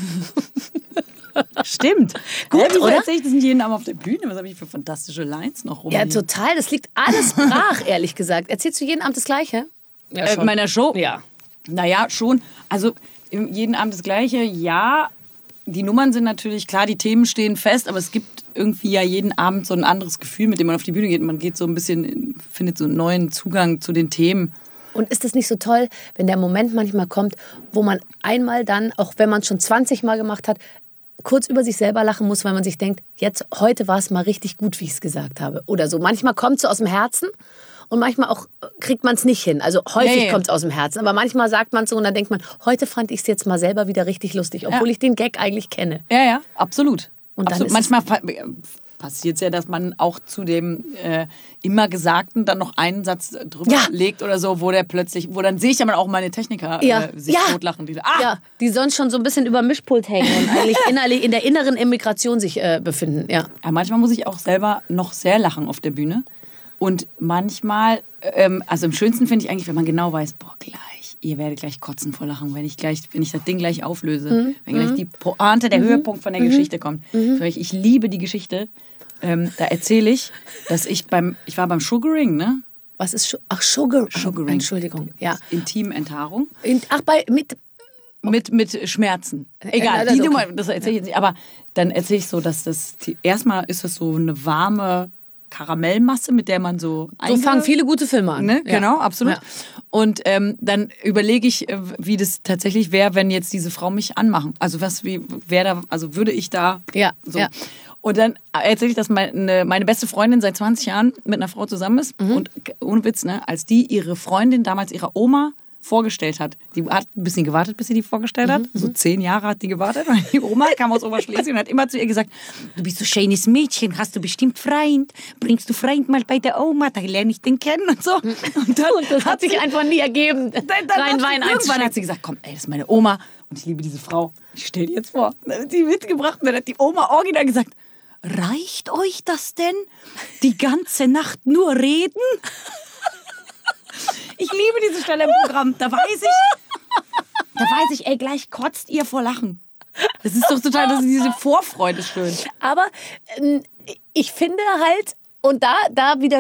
Stimmt. Gut, Ja, wieso oder? erzähle ich das nicht jeden Abend auf der Bühne? Was habe ich für fantastische Lines noch rum? Ja, total. Das liegt alles brach, ehrlich gesagt. Erzählst du jeden Abend das Gleiche? Ja, äh, meiner Show? Ja. Naja, schon. Also jeden Abend das Gleiche, ja. Die Nummern sind natürlich, klar, die Themen stehen fest, aber es gibt irgendwie ja jeden Abend so ein anderes Gefühl, mit dem man auf die Bühne geht. Man geht so ein bisschen, findet so einen neuen Zugang zu den Themen. Und ist es nicht so toll, wenn der Moment manchmal kommt, wo man einmal dann, auch wenn man es schon zwanzig Mal gemacht hat, kurz über sich selber lachen muss, weil man sich denkt, jetzt, heute war es mal richtig gut, wie ich es gesagt habe. Oder so. Manchmal kommt es so aus dem Herzen und manchmal auch kriegt man es nicht hin. Also häufig Ja, ja, ja. kommt es aus dem Herzen. Aber manchmal sagt man es so und dann denkt man, heute fand ich es jetzt mal selber wieder richtig lustig, obwohl Ja. ich den Gag eigentlich kenne. Ja, ja, absolut. Und dann absolut. ist es- Manchmal pa passiert es ja, dass man auch zu dem äh, immer Gesagten dann noch einen Satz drüber Ja. legt oder so, wo der plötzlich, wo dann sehe ich ja mal auch meine Techniker Ja. äh, sich Ja. totlachen. Die, ah, Ja, die sonst schon so ein bisschen über Mischpult hängen und eigentlich innerlich in der inneren Emigration sich äh, befinden. Ja. Ja, manchmal muss ich auch selber noch sehr lachen auf der Bühne. Und manchmal, ähm, also am schönsten finde ich eigentlich, wenn man genau weiß, boah, gleich, ihr werdet gleich kotzen vor Lachen, wenn ich, gleich, wenn ich das Ding gleich auflöse. Mhm. Wenn gleich die Pointe, der Höhepunkt von der Mhm. Geschichte kommt. Mhm. Ich, ich liebe die Geschichte. Ähm, da erzähle ich, dass ich beim, ich war beim Sugaring, ne? Was ist, Schu- ach, Sugar, Sugaring. Entschuldigung, ja. Intimenthaarung. In, ach, bei, mit, Mit, mit Schmerzen. Egal, das die ist Nummer, okay. das erzähle ich jetzt nicht. Aber dann erzähle ich so, dass das, die, erstmal ist das so eine warme Karamellmasse, mit der man so... so fangen viele gute Filme an. Ne? Ja. Genau, absolut. Ja. Und ähm, dann überlege ich, äh, wie das tatsächlich wäre, wenn jetzt diese Frau mich anmachen. Also was, wie, wer da, also würde ich da Ja, so. ja. Und dann erzähle ich, dass meine, meine beste Freundin seit zwanzig Jahren mit einer Frau zusammen ist. Mhm. Und ohne Witz, ne, als die ihre Freundin damals ihrer Oma vorgestellt hat. Die hat ein bisschen gewartet, bis sie die vorgestellt hat. So zehn Jahre hat die gewartet. Und die Oma kam aus Oberschlesien und hat immer zu ihr gesagt, du bist so schönes Mädchen, hast du bestimmt Freund? Bringst du Freund mal bei der Oma, da lerne ich den kennen und so. Und, dann Und das hat sich einfach nie ergeben. dann, dann Rein hat sie- Wein irgendwann hat sie gesagt, komm, ey, das ist meine Oma und ich liebe diese Frau. Ich stell dir jetzt vor. Dann hat sie mitgebracht und dann hat die Oma original gesagt, reicht euch das denn? Die ganze Nacht nur reden? Ich liebe diese Stelle im Programm. Da weiß ich, da weiß ich, ey, gleich kotzt ihr vor Lachen. Das ist doch total, das ist diese Vorfreude schön. Aber ähm, ich finde halt, und da, da widerspreche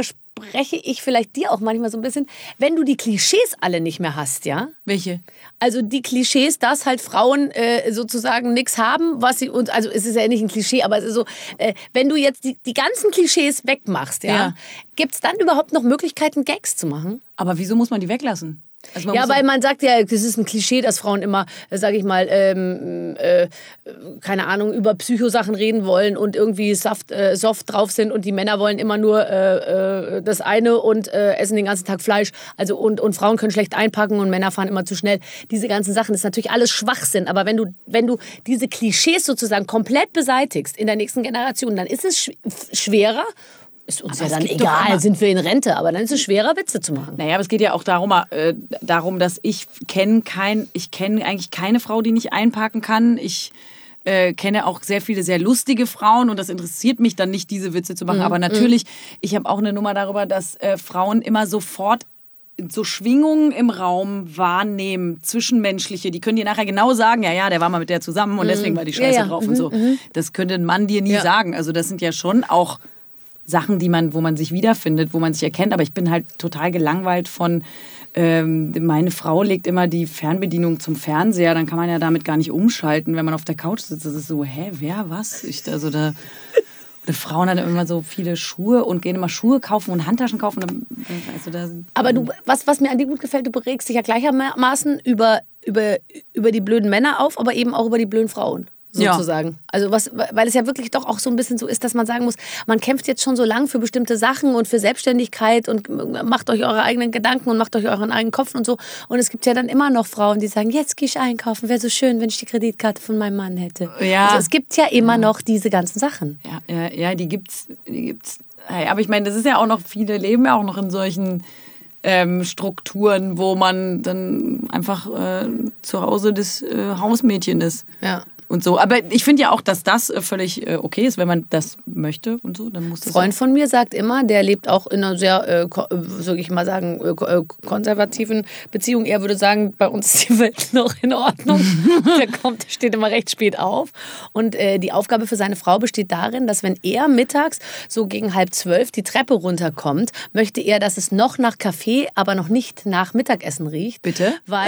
widerspreche ich vielleicht dir auch manchmal so ein bisschen, wenn du die Klischees alle nicht mehr hast, ja? Welche? Also die Klischees, dass halt Frauen äh, sozusagen nichts haben, was sie uns, also es ist ja nicht ein Klischee, aber es ist so, äh, wenn du jetzt die, die ganzen Klischees wegmachst, ja, Ja. gibt es dann überhaupt noch Möglichkeiten, Gags zu machen? Aber wieso muss man die weglassen? Also man Ja, muss weil man sagt ja, das ist ein Klischee, dass Frauen immer, sage ich mal, ähm, äh, keine Ahnung, über Psychosachen reden wollen und irgendwie soft, äh, soft drauf sind und die Männer wollen immer nur äh, äh, das eine und äh, essen den ganzen Tag Fleisch. Also und, und Frauen können schlecht einpacken und Männer fahren immer zu schnell. Diese ganzen Sachen, das ist natürlich alles Schwachsinn. Aber wenn du, wenn du diese Klischees sozusagen komplett beseitigst in der nächsten Generation, dann ist es sch- schwerer. Ist uns Aber ja es dann gibt doch egal, immer- sind wir in Rente, aber dann ist es schwerer, Witze zu machen. Naja, aber es geht ja auch darum, äh, darum dass ich kenne kein, ich kenne eigentlich keine Frau, die nicht einparken kann. Ich äh, kenne auch sehr viele sehr lustige Frauen und das interessiert mich dann nicht, diese Witze zu machen. Mhm. Aber natürlich, ich habe auch eine Nummer darüber, dass äh, Frauen immer sofort so Schwingungen im Raum wahrnehmen, zwischenmenschliche, die können dir nachher genau sagen, ja, ja, der war mal mit der zusammen und deswegen war die Scheiße Ja, ja. drauf und so. Das könnte ein Mann dir nie Ja. sagen. Also das sind ja schon auch Sachen, die man, wo man sich wiederfindet, wo man sich erkennt. Aber ich bin halt total gelangweilt von, ähm, meine Frau legt immer die Fernbedienung zum Fernseher, dann kann man ja damit gar nicht umschalten, wenn man auf der Couch sitzt. Das ist so, hä, wer, was? Ich, also da, oder Frauen haben immer so viele Schuhe und gehen immer Schuhe kaufen und Handtaschen kaufen. Also da, Aber du, was, was mir an dir gut gefällt, du beregst dich ja gleichermaßen über, über, über die blöden Männer auf, aber eben auch über die blöden Frauen. Sozusagen. Ja. Also was, weil es ja wirklich doch auch so ein bisschen so ist, dass man sagen muss, man kämpft jetzt schon so lang für bestimmte Sachen und für Selbstständigkeit und macht euch eure eigenen Gedanken und macht euch euren eigenen Kopf und so. Und es gibt ja dann immer noch Frauen, die sagen, jetzt gehe ich einkaufen, wäre so schön, wenn ich die Kreditkarte von meinem Mann hätte. Ja. Also es gibt ja immer noch diese ganzen Sachen. Ja, ja, ja die gibt's, die gibt's. Aber ich meine, das ist ja auch noch, viele leben ja auch noch in solchen ähm, Strukturen, wo man dann einfach äh, zu Hause das äh, Hausmädchen ist. Ja. Und so. Aber ich finde ja auch, dass das völlig okay ist, wenn man das möchte und so. Dann muss das Ein Freund von mir sagt immer, der lebt auch in einer sehr, äh, soll ich mal sagen, äh, konservativen Beziehung. Er würde sagen, bei uns ist die Welt noch in Ordnung. Der kommt, der steht immer recht spät auf. Und äh, die Aufgabe für seine Frau besteht darin, dass wenn er mittags so gegen halb zwölf die Treppe runterkommt, möchte er, dass es noch nach Kaffee, aber noch nicht nach Mittagessen riecht. Bitte? Weil...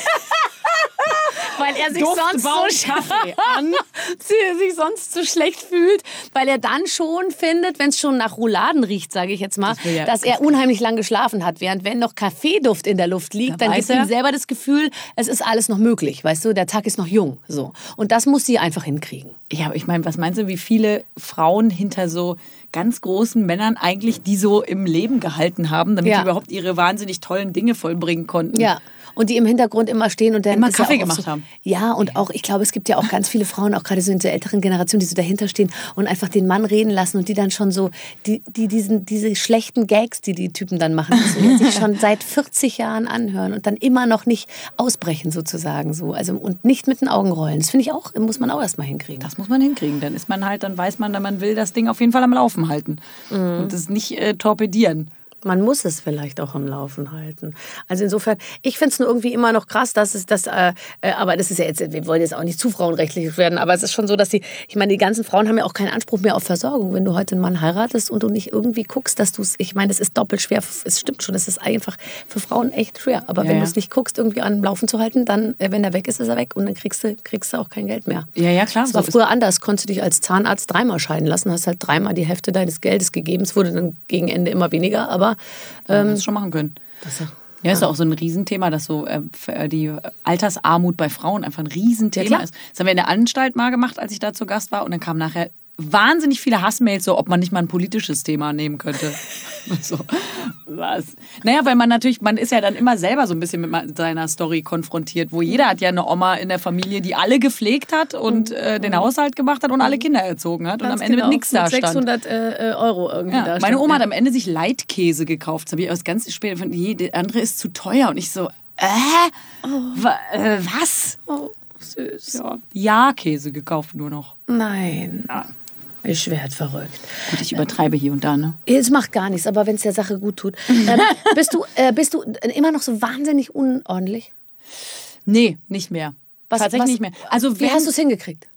weil er sich Duft, sonst Baum, so Kaffee an. sich sonst so schlecht fühlt, weil er dann schon findet, wenn es schon nach Rouladen riecht, sage ich jetzt mal, Das will ja- dass er unheimlich lang geschlafen hat. Während wenn noch Kaffeeduft in der Luft liegt, Da dann weiß gibt ihm er- selber das Gefühl, es ist alles noch möglich, weißt du, der Tag ist noch jung, so. Und das muss sie einfach hinkriegen. Ja, aber ich meine, was meinst du, wie viele Frauen hinter so ganz großen Männern eigentlich die so im Leben gehalten haben, damit Ja. die überhaupt ihre wahnsinnig tollen Dinge vollbringen konnten? Ja. Und die im Hintergrund immer stehen und dann Immer ist ja Kaffee auch gemacht so, haben. Ja, und auch, ich glaube, es gibt ja auch ganz viele Frauen, auch gerade so in der älteren Generation, die so dahinter stehen und einfach den Mann reden lassen und die dann schon so, die, die diesen, diese schlechten Gags, die die Typen dann machen, so, die sich schon seit vierzig Jahren anhören und dann immer noch nicht ausbrechen sozusagen so. Also, und nicht mit den Augen rollen. Das finde ich auch, muss man auch erstmal hinkriegen. Das muss man hinkriegen. Dann ist man halt, dann weiß man, man will das Ding auf jeden Fall am Laufen halten. Mhm. Und das nicht äh, torpedieren. Man muss es vielleicht auch am Laufen halten. Also insofern, ich finde es nur irgendwie immer noch krass, dass es das, äh, äh, aber das ist ja jetzt, wir wollen jetzt auch nicht zu frauenrechtlich werden, aber es ist schon so, dass die, ich meine, die ganzen Frauen haben ja auch keinen Anspruch mehr auf Versorgung. Wenn du heute einen Mann heiratest und du nicht irgendwie guckst, dass du es, ich meine, es ist doppelt schwer, es stimmt schon, es ist einfach für Frauen echt schwer. Aber Ja, wenn ja. du es nicht guckst, irgendwie am Laufen zu halten, dann, äh, wenn er weg ist, ist er weg und dann kriegst du, kriegst du auch kein Geld mehr. Ja, ja, klar. Das war so ist- früher anders. Konntest du dich als Zahnarzt dreimal scheiden lassen, hast halt dreimal die Hälfte deines Geldes gegeben. Es wurde dann gegen Ende immer weniger, aber ähm, das schon machen können. Ja, ist auch so ein Riesenthema, dass so äh, die Altersarmut bei Frauen einfach ein Ja, Riesenthema klar. ist. Das haben wir in der Anstalt mal gemacht, als ich da zu Gast war. Und dann kamen nachher wahnsinnig viele Hassmails, so ob man nicht mal ein politisches Thema nehmen könnte. So, was? Naja, weil man natürlich, man ist ja dann immer selber so ein bisschen mit seiner Story konfrontiert, wo jeder hat ja eine Oma in der Familie, die alle gepflegt hat und äh, den Haushalt gemacht hat und alle Kinder erzogen hat und am Ende mit nichts da stand. sechshundert äh, Euro irgendwie Ja, da meine stand. Oma hat Ja. am Ende sich Leitkäse gekauft. Das habe ich aus ganz spät von, je, der andere ist zu teuer. Und ich so, äh, wa, äh was? Oh, süß. Ja, Ja-Käse gekauft nur noch. Nein. Ich werde verrückt. Gut, ich übertreibe hier und da, ne? Es macht gar nichts, aber wenn es der Sache gut tut. Ähm, bist, du, äh, bist du immer noch so wahnsinnig unordentlich? Nee, nicht mehr. Was- Tatsächlich was- nicht mehr. Also Wie wenn, hast du es hingekriegt?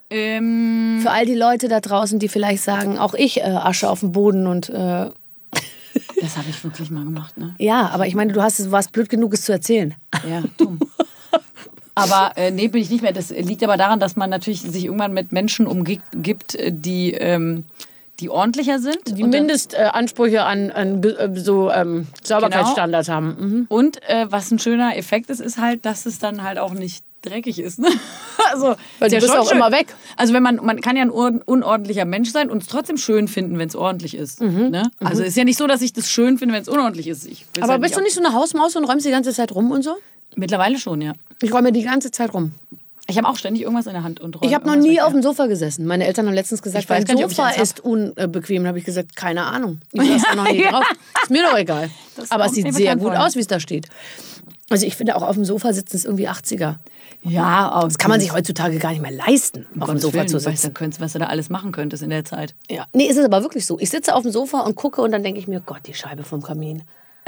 ähm, Für all die Leute da draußen, die vielleicht sagen, auch ich äh, Asche auf dem Boden und... Äh, Das habe ich wirklich mal gemacht, ne? Ja, aber ich meine, du hast, du warst blöd genug, es zu erzählen. Ja, dumm. Aber äh, nee, bin ich nicht mehr. Das liegt aber daran, dass man natürlich sich irgendwann mit Menschen umgibt, die, ähm, die ordentlicher sind. Die Mindestansprüche an, an so ähm, Sauberkeitsstandards genau. haben. Mhm. Und äh, was ein schöner Effekt ist, ist halt, dass es dann halt auch nicht dreckig ist. Ne? Also, weil du ja bist auch schön. Immer weg. Also wenn man, man kann ja ein unordentlicher Mensch sein und es trotzdem schön finden, wenn es ordentlich ist. Mhm. Ne? Also es ist ja nicht so, dass ich das schön finde, wenn es unordentlich ist. Ich aber halt bist du nicht so eine Hausmaus und räumst die ganze Zeit rum und so? Mittlerweile schon, ja. Ich räume die ganze Zeit rum. Ich habe auch ständig irgendwas in der Hand und räume. Ich habe noch nie auf dem Sofa gesessen. Meine Eltern haben letztens gesagt, dein Sofa ist unbequem. Da habe ich gesagt, keine Ahnung. Ich saß da noch nie ja. drauf. Ist mir doch egal. Das aber es sieht sehr gut aus, wie es da steht. Also ich finde auch auf dem Sofa sitzen ist irgendwie achtziger. Ja, das kann man sich heutzutage gar nicht mehr leisten, auf dem Sofa zu sitzen. Du weißt, was du da alles machen könntest in der Zeit. Ja. Nee, ist es aber wirklich so. Ich sitze auf dem Sofa und gucke und dann denke ich mir, Gott, die Scheibe vom Kamin. Äh.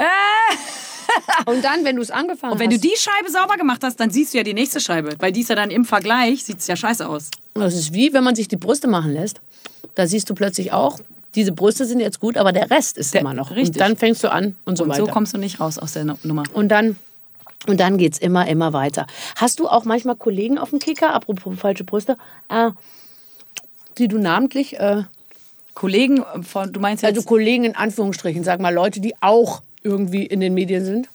Und dann, wenn du es angefangen hast. Und wenn hast, du die Scheibe sauber gemacht hast, dann siehst du ja die nächste Scheibe. Weil die ist ja dann im Vergleich, sieht es ja scheiße aus. Das ist wie, wenn man sich die Brüste machen lässt. Da siehst du plötzlich auch, diese Brüste sind jetzt gut, aber der Rest ist der, immer noch. Richtig. Und dann fängst du an und so und weiter. Und so kommst du nicht raus aus der Nummer. Und dann, und dann geht es immer, immer weiter. Hast du auch manchmal Kollegen auf dem Kicker, apropos falsche Brüste, äh, die du namentlich... Äh, Kollegen von, du meinst jetzt... Also Kollegen in Anführungsstrichen, sag mal, Leute, die auch irgendwie in den Medien sind?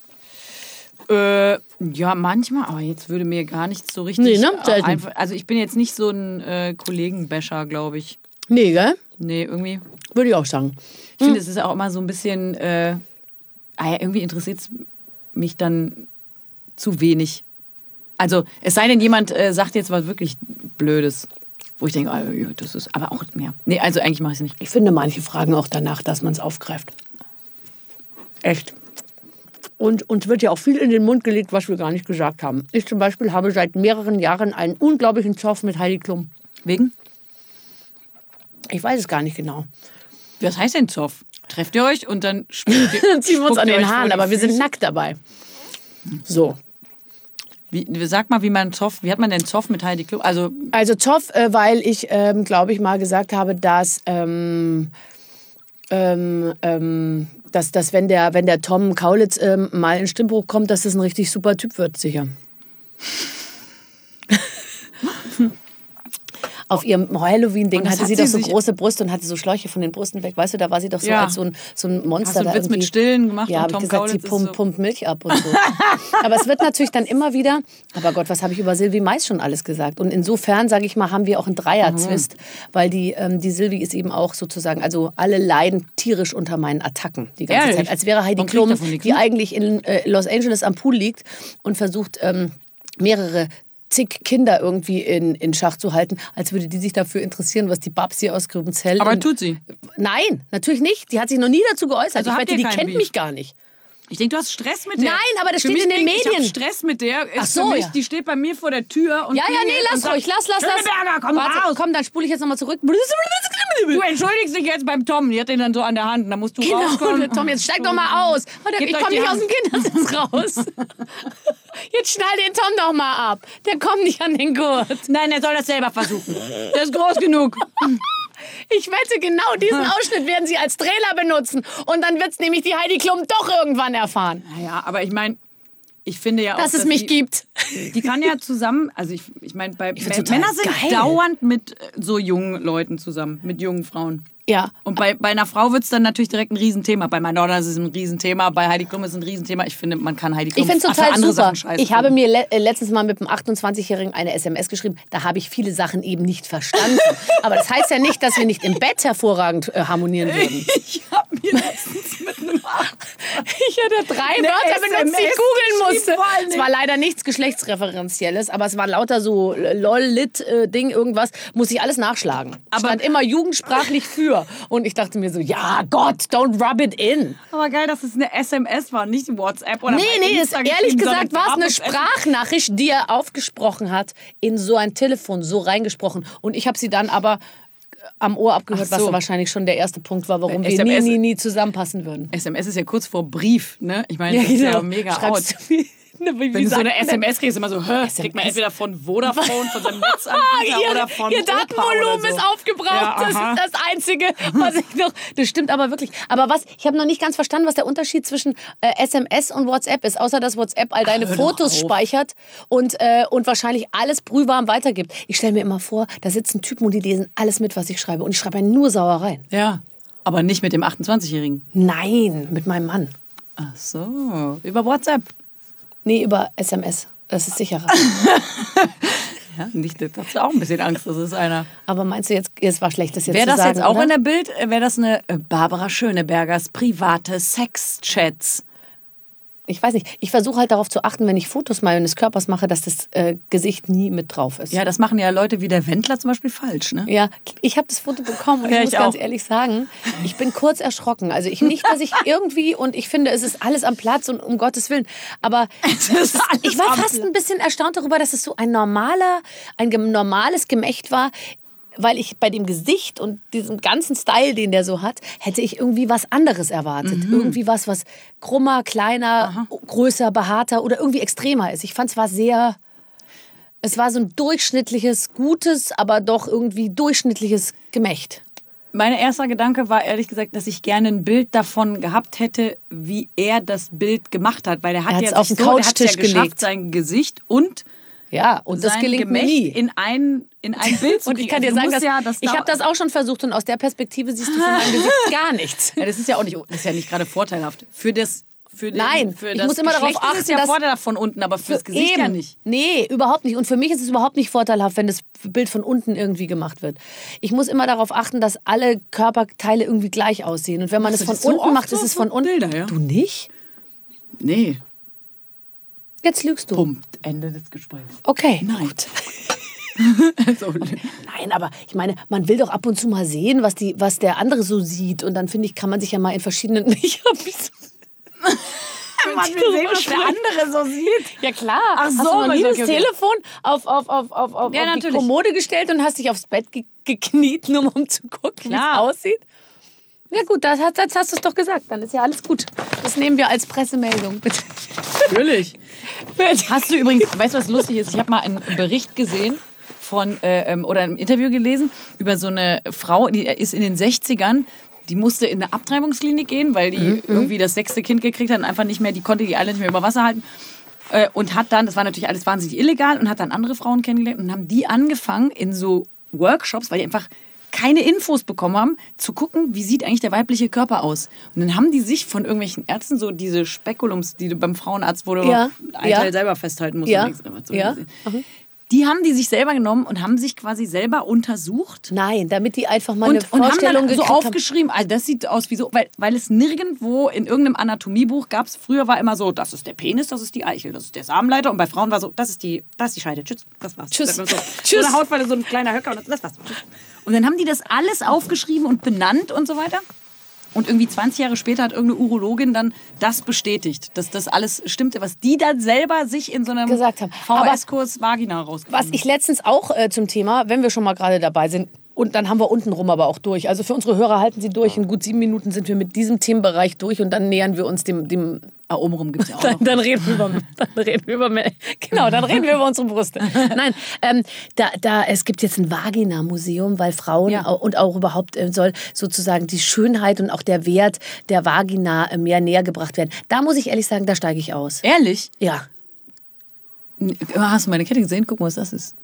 Äh, ja, manchmal, aber jetzt würde mir gar nichts so richtig... Nee, ne? Selten. Einfach, also ich bin jetzt nicht so ein äh, Kollegenbäscher, glaube ich. Nee, gell? Nee, irgendwie... Würde ich auch sagen. Ich finde, es ist auch immer so ein bisschen... Äh, ah ja, irgendwie interessiert es mich dann zu wenig. Also es sei denn, jemand äh, sagt jetzt was wirklich Blödes. Wo ich denke, ah, ja, das ist... Aber auch... Ja. Nee, also eigentlich mache ich es nicht. Ich finde, manche fragen auch danach, dass man es aufgreift. Echt. Und uns wird ja auch viel in den Mund gelegt, was wir gar nicht gesagt haben. Ich zum Beispiel habe seit mehreren Jahren einen unglaublichen Zoff mit Heidi Klum. Wegen? Ich weiß es gar nicht genau. Was heißt denn Zoff? Trefft ihr euch und dann spielt ihr, ziehen wir uns an den Haaren, aber wir sind nackt dabei. So. Wie, sag mal, wie man Zoff, wie hat man denn Zoff mit Heidi Klum? Also, also Zoff, äh, weil ich, ähm, glaube ich, mal gesagt habe, dass... Ähm, ähm, ähm, Dass, dass wenn, der, wenn der Tom Kaulitz ähm, mal in Stimmbruch kommt, dass das ein richtig super Typ wird, sicher. Auf ihrem Halloween-Ding hatte sie doch so große Brüste und hatte so Schläuche von den Brüsten weg. Weißt du, da war sie doch so ja. als so ein, so ein Monster. Hast du einen Witz mit Stillen gemacht? Ja, habe ich gesagt, sie pumpt, pumpt Milch ab und so. Aber es wird natürlich dann immer wieder, aber Gott, was habe ich über Silvi Mais schon alles gesagt? Und insofern, sage ich mal, haben wir auch einen Dreier-Zwist, mhm. weil die, ähm, die Silvi ist eben auch sozusagen, also alle leiden tierisch unter meinen Attacken die ganze Ehrlich? Zeit. Als wäre Heidi Klum, die eigentlich in äh, Los Angeles am Pool liegt und versucht, ähm, mehrere zig Kinder irgendwie in, in Schach zu halten, als würde die sich dafür interessieren, was die Babsi aus Grübenzell... Aber tut sie? Nein, natürlich nicht. Die hat sich noch nie dazu geäußert. Also ich wette, die kennt Beef? mich gar nicht. Ich denke, du hast Stress mit der. Nein, aber das für steht in den ich Medien. Ich Stress mit der. Ist Ach so, für mich, ja. Die steht bei mir vor der Tür. Und ja, ja, nee, lass ruhig. Lass, lass, lass. Schöneberger, komm Warte, raus. Komm, dann spule ich jetzt nochmal zurück. Du entschuldigst dich jetzt beim Tom. Die hat den dann so an der Hand. Da musst du genau, rauskommen. Tom, jetzt steig doch mal aus. Warte, ich komme nicht aus dem Kindersitz raus. Jetzt schnall den Tom doch mal ab. Der kommt nicht an den Gurt. Nein, er soll das selber versuchen. Der ist groß genug. Ich wette, genau diesen Ausschnitt werden sie als Trailer benutzen. Und dann wird es nämlich die Heidi Klum doch irgendwann erfahren. Naja, aber ich meine, ich finde ja auch, dass es mich die, gibt. Die kann ja zusammen, also ich, ich meine, bei ich Männer sind geil. dauernd mit so jungen Leuten zusammen, mit jungen Frauen. Ja. Und bei, bei einer Frau wird es dann natürlich direkt ein Riesenthema. Bei Madonna ist es ein Riesenthema, bei Heidi Klum ist es ein Riesenthema. Ich finde, man kann Heidi Klum ich für total andere super. Sachen scheiße. Ich habe mir le letztens mal mit einem achtundzwanzigjährigen eine S M S geschrieben. Da habe ich viele Sachen eben nicht verstanden. Aber das heißt ja nicht, dass wir nicht im Bett hervorragend äh, harmonieren würden. Ich habe mir letztens mit einem Ich hatte drei eine Wörter benutzt, die ich googeln musste. Nicht. Es war leider nichts Geschlechtsreferenzielles, aber es war lauter so lol-lit-Ding, irgendwas. Muss ich alles nachschlagen. Aber stand immer jugendsprachlich für. Und ich dachte mir so, ja Gott, don't rub it in. Aber geil, dass es eine S M S war, nicht WhatsApp oder Nee, nee, ist, ehrlich gesagt war es eine Sprachnachricht, die er aufgesprochen hat, in so ein Telefon, so reingesprochen. Und ich habe sie dann aber am Ohr abgehört, so. Was wahrscheinlich schon der erste Punkt war, warum wir nie, nie, nie zusammenpassen würden. S M S ist ja kurz vor Brief, ne? Ich meine, das ja, genau. ist ja mega out. Wie Wenn du so eine sagt S M S kriegst, immer so, hä, kriegt man entweder von Vodafone, von seinem Netzanbieter ihr, oder von ihr Opa Datenvolumen oder so. ist aufgebraucht. Ja, das aha. ist das Einzige, was ich noch... Das stimmt aber wirklich. Aber was, ich habe noch nicht ganz verstanden, was der Unterschied zwischen äh, S M S und WhatsApp ist. Außer, dass WhatsApp all deine Hör doch Fotos auf. speichert und, äh, und wahrscheinlich alles brühwarm weitergibt. Ich stelle mir immer vor, da sitzen Typen und die lesen alles mit, was ich schreibe. Und ich schreibe nur Sauereien. Ja, aber nicht mit dem achtundzwanzigjährigen. Nein, mit meinem Mann. Ach so, über WhatsApp. Nee, über S M S. Das ist sicherer. Ja, nicht, das hast du auch ein bisschen Angst, das ist einer. Aber meinst du jetzt, es war schlecht, das jetzt Wäre zu das sagen, jetzt auch oder? in der Bild, wäre das eine äh, Barbara Schönebergers private Sexchats. Ich weiß nicht. Ich versuche halt darauf zu achten, wenn ich Fotos meines Körpers mache, dass das äh, Gesicht nie mit drauf ist. Ja, das machen ja Leute wie der Wendler zum Beispiel falsch, ne? Ja, ich habe das Foto bekommen und Ja, ich muss ich ganz auch. ehrlich sagen, ich bin kurz erschrocken. Also ich nicht, dass ich irgendwie, und ich finde, es ist alles am Platz und um Gottes Willen, aber Es ist alles ich war am fast Platz. ein bisschen erstaunt darüber, dass es so ein normaler, ein gem- normales Gemächt war, weil ich bei dem Gesicht und diesem ganzen Style, den der so hat, hätte ich irgendwie was anderes erwartet. Mhm. Irgendwie was, was krummer, kleiner, größer, behaarter oder irgendwie extremer ist. Ich fand es war sehr... Es war so ein durchschnittliches, gutes, aber doch irgendwie durchschnittliches Gemächt. Mein erster Gedanke war ehrlich gesagt, dass ich gerne ein Bild davon gehabt hätte, wie er das Bild gemacht hat. Weil der hat Er hat's ja auf sich den so, der hat's ja Couchtisch geschafft, gelegt. sein Gesicht und Ja, und das sein gelingt mir Gemächt nie. in ein, in ein Bild zu Und ich kriegen. kann dir Also du sagen, musst dass, ja, das ich dau- habe das auch schon versucht und aus der Perspektive siehst du von meinem Gesicht gar nichts. Ja, das ist ja auch nicht, das ist ja nicht gerade vorteilhaft. Für das, für den, Nein, für ich das muss immer darauf Geschlecht ist es achten, ja dass- vorteilhaft von unten, aber fürs Gesicht Eben. ja nicht. Nee, überhaupt nicht. Und für mich ist es überhaupt nicht vorteilhaft, wenn das Bild von unten irgendwie gemacht wird. Ich muss immer darauf achten, dass alle Körperteile irgendwie gleich aussehen. Und wenn man es Machst von du das so unten oft macht, so ist es auf von unten. Bilder, ja? Du nicht? Nee, Jetzt lügst du. Punkt. Ende des Gesprächs. Okay. Nein. Gut. Also, Nein, aber ich meine, man will doch ab und zu mal sehen, was, die, was der andere so sieht. Und dann finde ich, kann man sich ja mal in verschiedenen... Ich hab mich so man will sehen, was der andere so sieht. Ja klar. Ach Hast so, du noch nie okay, das okay, okay. Telefon auf, auf, auf, auf, auf, Ja, auf die natürlich. Kommode gestellt und hast dich aufs Bett ge gekniet, nur um zu gucken, wie es Klar. aussieht? Ja gut, das, hast- das hast du es doch gesagt. Dann ist ja alles gut. Das nehmen wir als Pressemeldung. Bitte. Natürlich. Hast du übrigens, weißt du, was lustig ist? Ich habe mal einen Bericht gesehen von, äh, ähm, oder ein Interview gelesen über so eine Frau, die ist in den sechzigern, die musste in eine Abtreibungsklinik gehen, weil die Mhm, irgendwie das sechste Kind gekriegt hat und einfach nicht mehr, die konnte die alle nicht mehr über Wasser halten. Äh, und hat dann, das war natürlich alles wahnsinnig illegal, und hat dann andere Frauen kennengelernt und haben die angefangen in so Workshops, weil die einfach keine Infos bekommen haben, zu gucken, wie sieht eigentlich der weibliche Körper aus. Und dann haben die sich von irgendwelchen Ärzten so diese Spekulums, die du beim Frauenarzt, wo du Ja, ein ja. Teil selber festhalten musst. Ja, und nichts, aber so ja. gesehen. Die haben die sich selber genommen und haben sich quasi selber untersucht. Nein, damit die einfach mal Und, eine und haben Vorstellung dann so gekriegt haben. aufgeschrieben, also das sieht aus wie so, weil, weil es nirgendwo in irgendeinem Anatomiebuch gab es, früher war immer so, das ist der Penis, das ist die Eichel, das ist der Samenleiter, und bei Frauen war so, das ist die, das ist die Scheide, tschüss, das war's. Tschüss. So, Tschüss. So eine Hautfalte, so ein kleiner Höcker, und das, das war's. Tschüss. Und dann haben die das alles aufgeschrieben und benannt und so weiter. Und irgendwie zwanzig Jahre später hat irgendeine Urologin dann das bestätigt, dass das alles stimmte, was die dann selber sich in so einem Gesagt haben. V H S-Kurs Vagina rausgefunden Was ich letztens auch äh, zum Thema, wenn wir schon mal gerade dabei sind, und dann haben wir unten rum aber auch durch. Also für unsere Hörer halten Sie durch. In gut sieben Minuten sind wir mit diesem Themenbereich durch und dann nähern wir uns dem... dem Ah, obenrum gibt es ja auch dann, noch. dann, reden wir über, dann reden wir über... Genau, dann reden wir über unsere Brüste. Nein, ähm, da, da, es gibt jetzt ein Vagina-Museum, weil Frauen Ja. au- und auch überhaupt äh, soll sozusagen die Schönheit und auch der Wert der Vagina äh, mehr näher gebracht werden. Da muss ich ehrlich sagen, da steige ich aus. Ehrlich? Ja. Hast du meine Kette gesehen? Guck mal, was das ist.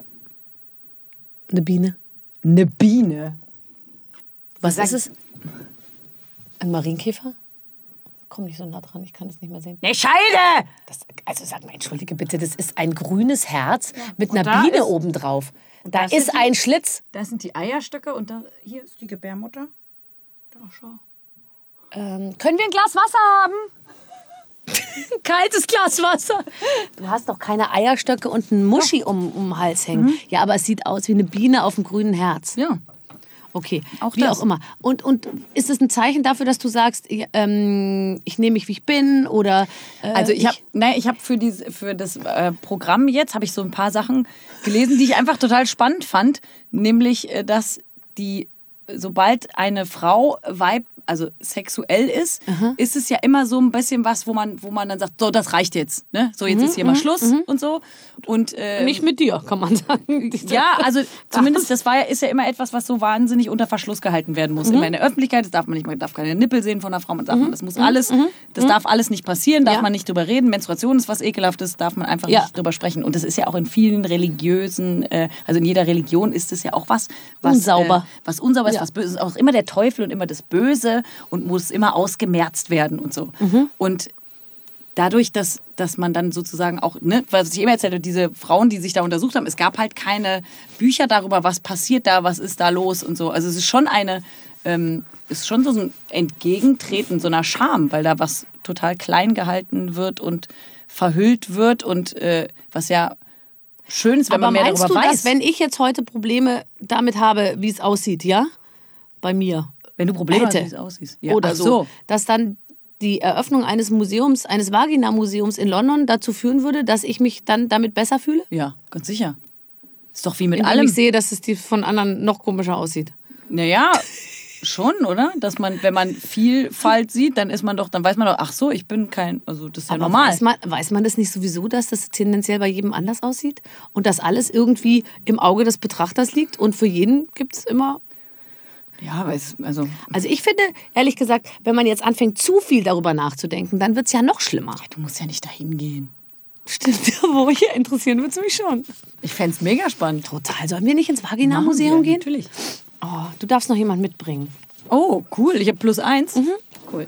Eine Biene. Eine Biene. Was Sag- ist es? Ein Marienkäfer? Komm nicht so nah dran, ich kann es nicht mehr sehen. Eine Scheide! Das, also sag mal, entschuldige bitte, das ist ein grünes Herz mit Und einer da Biene ist- obendrauf. Da da ist sind die- ein Schlitz. Das sind die Eierstöcke und da, hier ist die Gebärmutter. Da, schau. Ähm, können wir ein Glas Wasser haben? Ein kaltes Glas Wasser. Du hast doch keine Eierstöcke und einen Muschi um, um den Hals hängen. Ja, aber es sieht aus wie eine Biene auf dem grünen Herz. Ja. Okay, Auch wie das. auch immer. Und, und ist es ein Zeichen dafür, dass du sagst, ich, ähm, ich nehme mich, wie ich bin? Oder, äh, Also ich habe ne, ich hab für, dies- für das äh, Programm jetzt habe ich so ein paar Sachen gelesen, die ich einfach total spannend fand. Nämlich, äh, dass die, sobald eine Frau Weib, also sexuell ist, Aha. ist es ja immer so ein bisschen was, wo man, wo man dann sagt, so, das reicht jetzt. Ne? So, jetzt mhm, ist hier mal Schluss mhm. und so. Und, äh, nicht mit dir, kann man sagen. Ja, also zumindest, das war ja, ist ja immer etwas, was so wahnsinnig unter Verschluss gehalten werden muss. Mhm. Immer in der Öffentlichkeit, das darf man nicht, man darf keine Nippel sehen von einer Frau, man darf, mhm. das muss alles, mhm. das darf alles nicht passieren, darf ja. man nicht drüber reden. Menstruation ist was Ekelhaftes, darf man einfach ja. nicht drüber sprechen. Und das ist ja auch in vielen religiösen, äh, also in jeder Religion ist es ja auch was, was unsauber, äh, was unsauber ist, ja. was böse ist. Auch immer der Teufel und immer das Böse und muss immer ausgemerzt werden und so. Mhm. Und dadurch, dass, dass man dann sozusagen auch, ne, was ich immer erzählte, diese Frauen, die sich da untersucht haben, es gab halt keine Bücher darüber, was passiert da, was ist da los und so. Also es ist schon eine, ähm, ist schon so ein Entgegentreten so einer Scham, weil da was total klein gehalten wird und verhüllt wird und äh, was ja schön ist, wenn Aber man mehr darüber du, weiß. Dass, wenn ich jetzt heute Probleme damit habe, wie es aussieht, ja, bei mir, wenn du Probleme hätte, hast, wie es aussieht, ja. oder so, so, dass dann die Eröffnung eines Museums, eines Vagina-Museums in London dazu führen würde, dass ich mich dann damit besser fühle? Ja, ganz sicher. Ist doch wie mit Indem allem. ich sehe, dass es die von anderen noch komischer aussieht. Naja, schon, oder? Dass man, wenn man Vielfalt sieht, dann ist man doch, dann weiß man doch, ach so, ich bin kein, also das ist ja Aber normal. Weiß man, weiß man das nicht sowieso, dass das tendenziell bei jedem anders aussieht? Und dass alles irgendwie im Auge des Betrachters liegt und für jeden gibt es immer... Ja, weiß, also... Also ich finde, ehrlich gesagt, wenn man jetzt anfängt, zu viel darüber nachzudenken, dann wird es ja noch schlimmer. Ja, du musst ja nicht dahin gehen. Stimmt, wo ich hier interessieren würde es mich schon. Ich fände es mega spannend. Total. Sollen wir nicht ins Vagina-Museum gehen? Natürlich. Oh, du darfst noch jemanden mitbringen. Oh, cool. Ich habe plus eins. Mhm. Cool.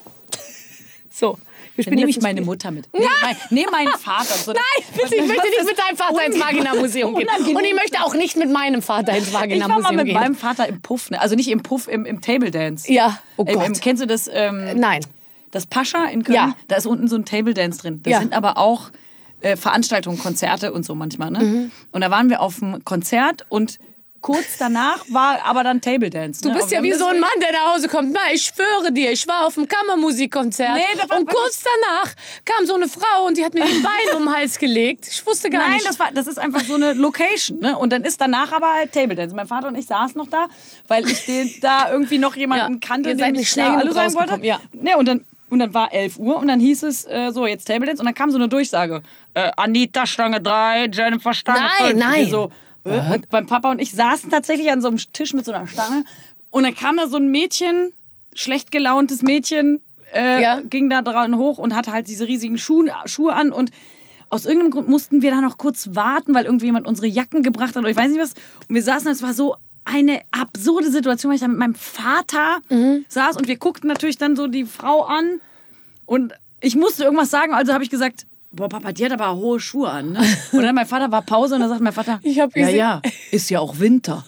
So. Wir spielen nämlich meine Mutter mit. Nee, mein, nee meinen Vater. So, Nein, bitte, ich möchte nicht mit deinem Vater ins Vagina-Museum gehen. Und ich möchte auch nicht mit meinem Vater ins Vagina-Museum gehen. Ich war mal mit meinem Vater im Puff. Ne? Also nicht im Puff, im, im Table Dance. Ja, oh Gott. Ähm, kennst du das? Ähm, Nein. Das Pascha in Köln? Ja. Da ist unten so ein Table Dance drin. Da ja. sind aber auch äh, Veranstaltungen, Konzerte und so manchmal. Ne? Mhm. Und da waren wir auf einem Konzert und kurz danach war aber dann Table Dance. Du ne? bist ja wie so ein Mann, der nach Hause kommt. Na, ich schwöre dir, ich war auf einem Kammermusikkonzert. Nee, das war und kurz danach kam so eine Frau und die hat mir die Beine um den Hals gelegt. Ich wusste gar Nein, nicht. Nein, das, war, das ist einfach so eine Location. Ne? Und dann ist danach aber halt Table Dance. Mein Vater und ich saßen noch da, weil ich den, da irgendwie noch jemanden ja, kannte, ihr seid den nicht schnell genug sagen wollte. Ja. Ne, und dann Und dann war elf Uhr und dann hieß es, äh, so, jetzt Table Dance. Und dann kam so eine Durchsage. Äh, Anita Stange drei, Jennifer Stange fünf. Nein, nein. So, äh, und mein Papa und ich saßen tatsächlich an so einem Tisch mit so einer Stange. Und dann kam da so ein Mädchen, schlecht gelauntes Mädchen, äh, ja. ging da dran hoch und hatte halt diese riesigen Schuhe, Schuhe an. Und aus irgendeinem Grund mussten wir da noch kurz warten, weil irgendjemand unsere Jacken gebracht hat oder ich weiß nicht was. Und wir saßen, es war so eine absurde Situation, weil ich da mit meinem Vater mhm. saß und wir guckten natürlich dann so die Frau an und ich musste irgendwas sagen, also habe ich gesagt, boah Papa, die hat aber hohe Schuhe an. Ne? Und dann mein Vater war Pause und dann sagt mein Vater, ich hab ja, ja, ist ja auch Winter.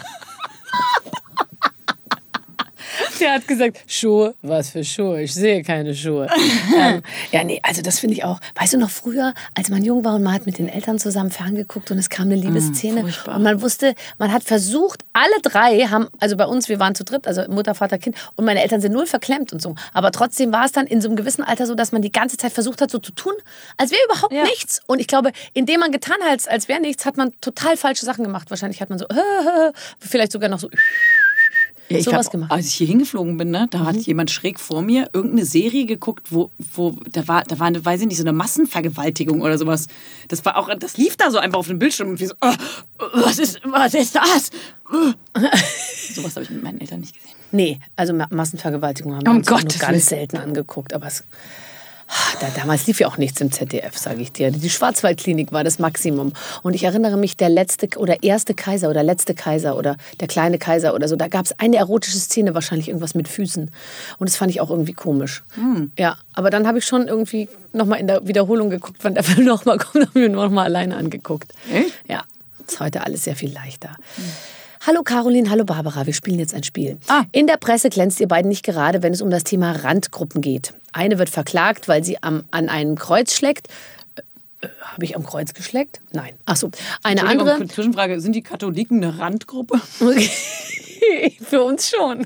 Der hat gesagt, Schuhe, was für Schuhe? Ich sehe keine Schuhe. ähm, ja, nee, also das finde ich auch. Weißt du noch früher, als man jung war und man hat mit den Eltern zusammen ferngeguckt und es kam eine Liebesszene mm, und man wusste, man hat versucht, alle drei haben, also bei uns, wir waren zu dritt, also Mutter, Vater, Kind und meine Eltern sind null verklemmt und so. Aber trotzdem war es dann in so einem gewissen Alter so, dass man die ganze Zeit versucht hat, so zu tun, als wäre überhaupt ja. nichts. Und ich glaube, indem man getan hat, als wäre nichts, hat man total falsche Sachen gemacht. Wahrscheinlich hat man so, vielleicht sogar noch so... Ja, ich hab, gemacht. Als ich hier hingeflogen bin, ne, da mhm. hat jemand schräg vor mir irgendeine Serie geguckt, wo, wo da war, da war eine, weiß ich nicht, so eine Massenvergewaltigung oder sowas. Das war auch, das lief da so einfach auf dem Bildschirm und wie so, oh, was ist, was ist das? Sowas habe ich mit meinen Eltern nicht gesehen. Nee, also Massenvergewaltigung haben wir um uns Gott, nur ganz selten angeguckt, aber es Da, damals lief ja auch nichts im Z D F, sage ich dir. Die Schwarzwaldklinik war das Maximum. Und ich erinnere mich, der letzte oder erste Kaiser oder letzte Kaiser oder der kleine Kaiser oder so, da gab es eine erotische Szene, wahrscheinlich irgendwas mit Füßen. Und das fand ich auch irgendwie komisch. Hm. Ja, aber dann habe ich schon irgendwie nochmal in der Wiederholung geguckt, wann der Film nochmal kommt, habe ich mir nochmal alleine angeguckt. Echt? Ja, ist heute alles sehr viel leichter. Hm. Hallo Caroline, hallo Barbara, wir spielen jetzt ein Spiel. Ah. In der Presse glänzt ihr beiden nicht gerade, wenn es um das Thema Randgruppen geht. Eine wird verklagt, weil sie am, an einem Kreuz schlägt. Äh, Habe ich am Kreuz geschleckt? Nein. Ach so. Eine andere... Zwischenfrage, sind die Katholiken eine Randgruppe? Für uns schon.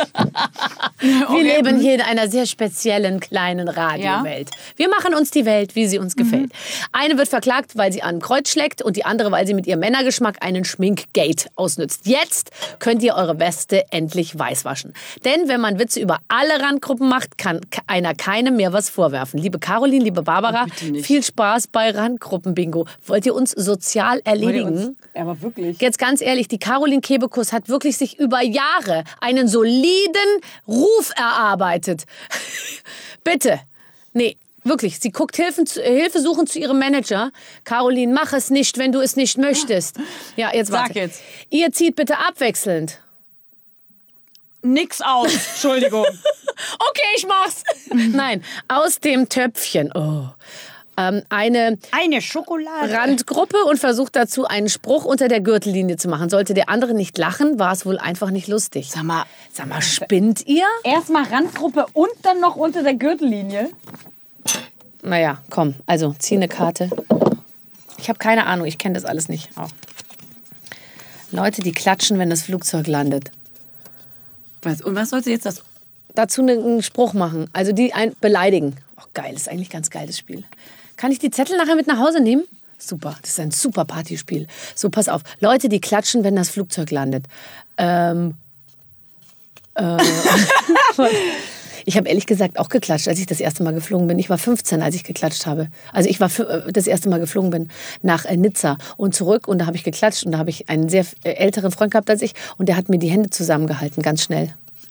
Wir Okay. leben hier in einer sehr speziellen kleinen Radiowelt. Wir machen uns die Welt, wie sie uns gefällt. Eine wird verklagt, weil sie an ein Kreuz schlägt und die andere, weil sie mit ihrem Männergeschmack einen Schminkgate ausnützt. Jetzt könnt ihr eure Weste endlich weiß waschen. Denn wenn man Witze über alle Randgruppen macht, kann einer keinem mehr was vorwerfen. Liebe Caroline, liebe Barbara, Oh, bitte nicht. viel Spaß bei Randgruppen-Bingo. Wollt ihr uns sozial erledigen? Uns, aber wirklich. Jetzt ganz ehrlich, die Caroline Kebekus hat wirklich sich über Jahre einen soliden Ruf erarbeitet. Bitte. Nee, wirklich. Sie guckt Hilfen, zu- Hilfe suchen zu ihrem Manager. Caroline, mach es nicht, wenn du es nicht möchtest. Ja, jetzt Sag warte. jetzt. Ihr zieht bitte abwechselnd. Nix aus. Entschuldigung. Okay, ich mach's. Nein, aus dem Töpfchen. Oh. Ähm, eine Eine Schokolade. Randgruppe und versucht dazu einen Spruch unter der Gürtellinie zu machen. Sollte der andere nicht lachen, war es wohl einfach nicht lustig. Sag mal, Sag mal, spinnt ihr? erstmal Randgruppe und dann noch unter der Gürtellinie. Naja, komm, also zieh eine Karte. Ich habe keine Ahnung, ich kenne das alles nicht. Oh. Leute, die klatschen, wenn das Flugzeug landet. Was, und was sollte jetzt das? Dazu einen Spruch machen, also die ein beleidigen. Oh, geil, das ist eigentlich ein ganz geiles Spiel. Kann ich die Zettel nachher mit nach Hause nehmen? Super, das ist ein super Partyspiel. So, pass auf. Leute, die klatschen, wenn das Flugzeug landet. Ähm, äh, ich habe ehrlich gesagt auch geklatscht, als ich das erste Mal geflogen bin. Ich war fünfzehn, als ich geklatscht habe. Also ich war fü- das erste Mal geflogen bin nach äh, Nizza und zurück. Und da habe ich geklatscht. Und da habe ich einen sehr äh, älteren Freund gehabt als ich. Und der hat mir die Hände zusammengehalten, ganz schnell.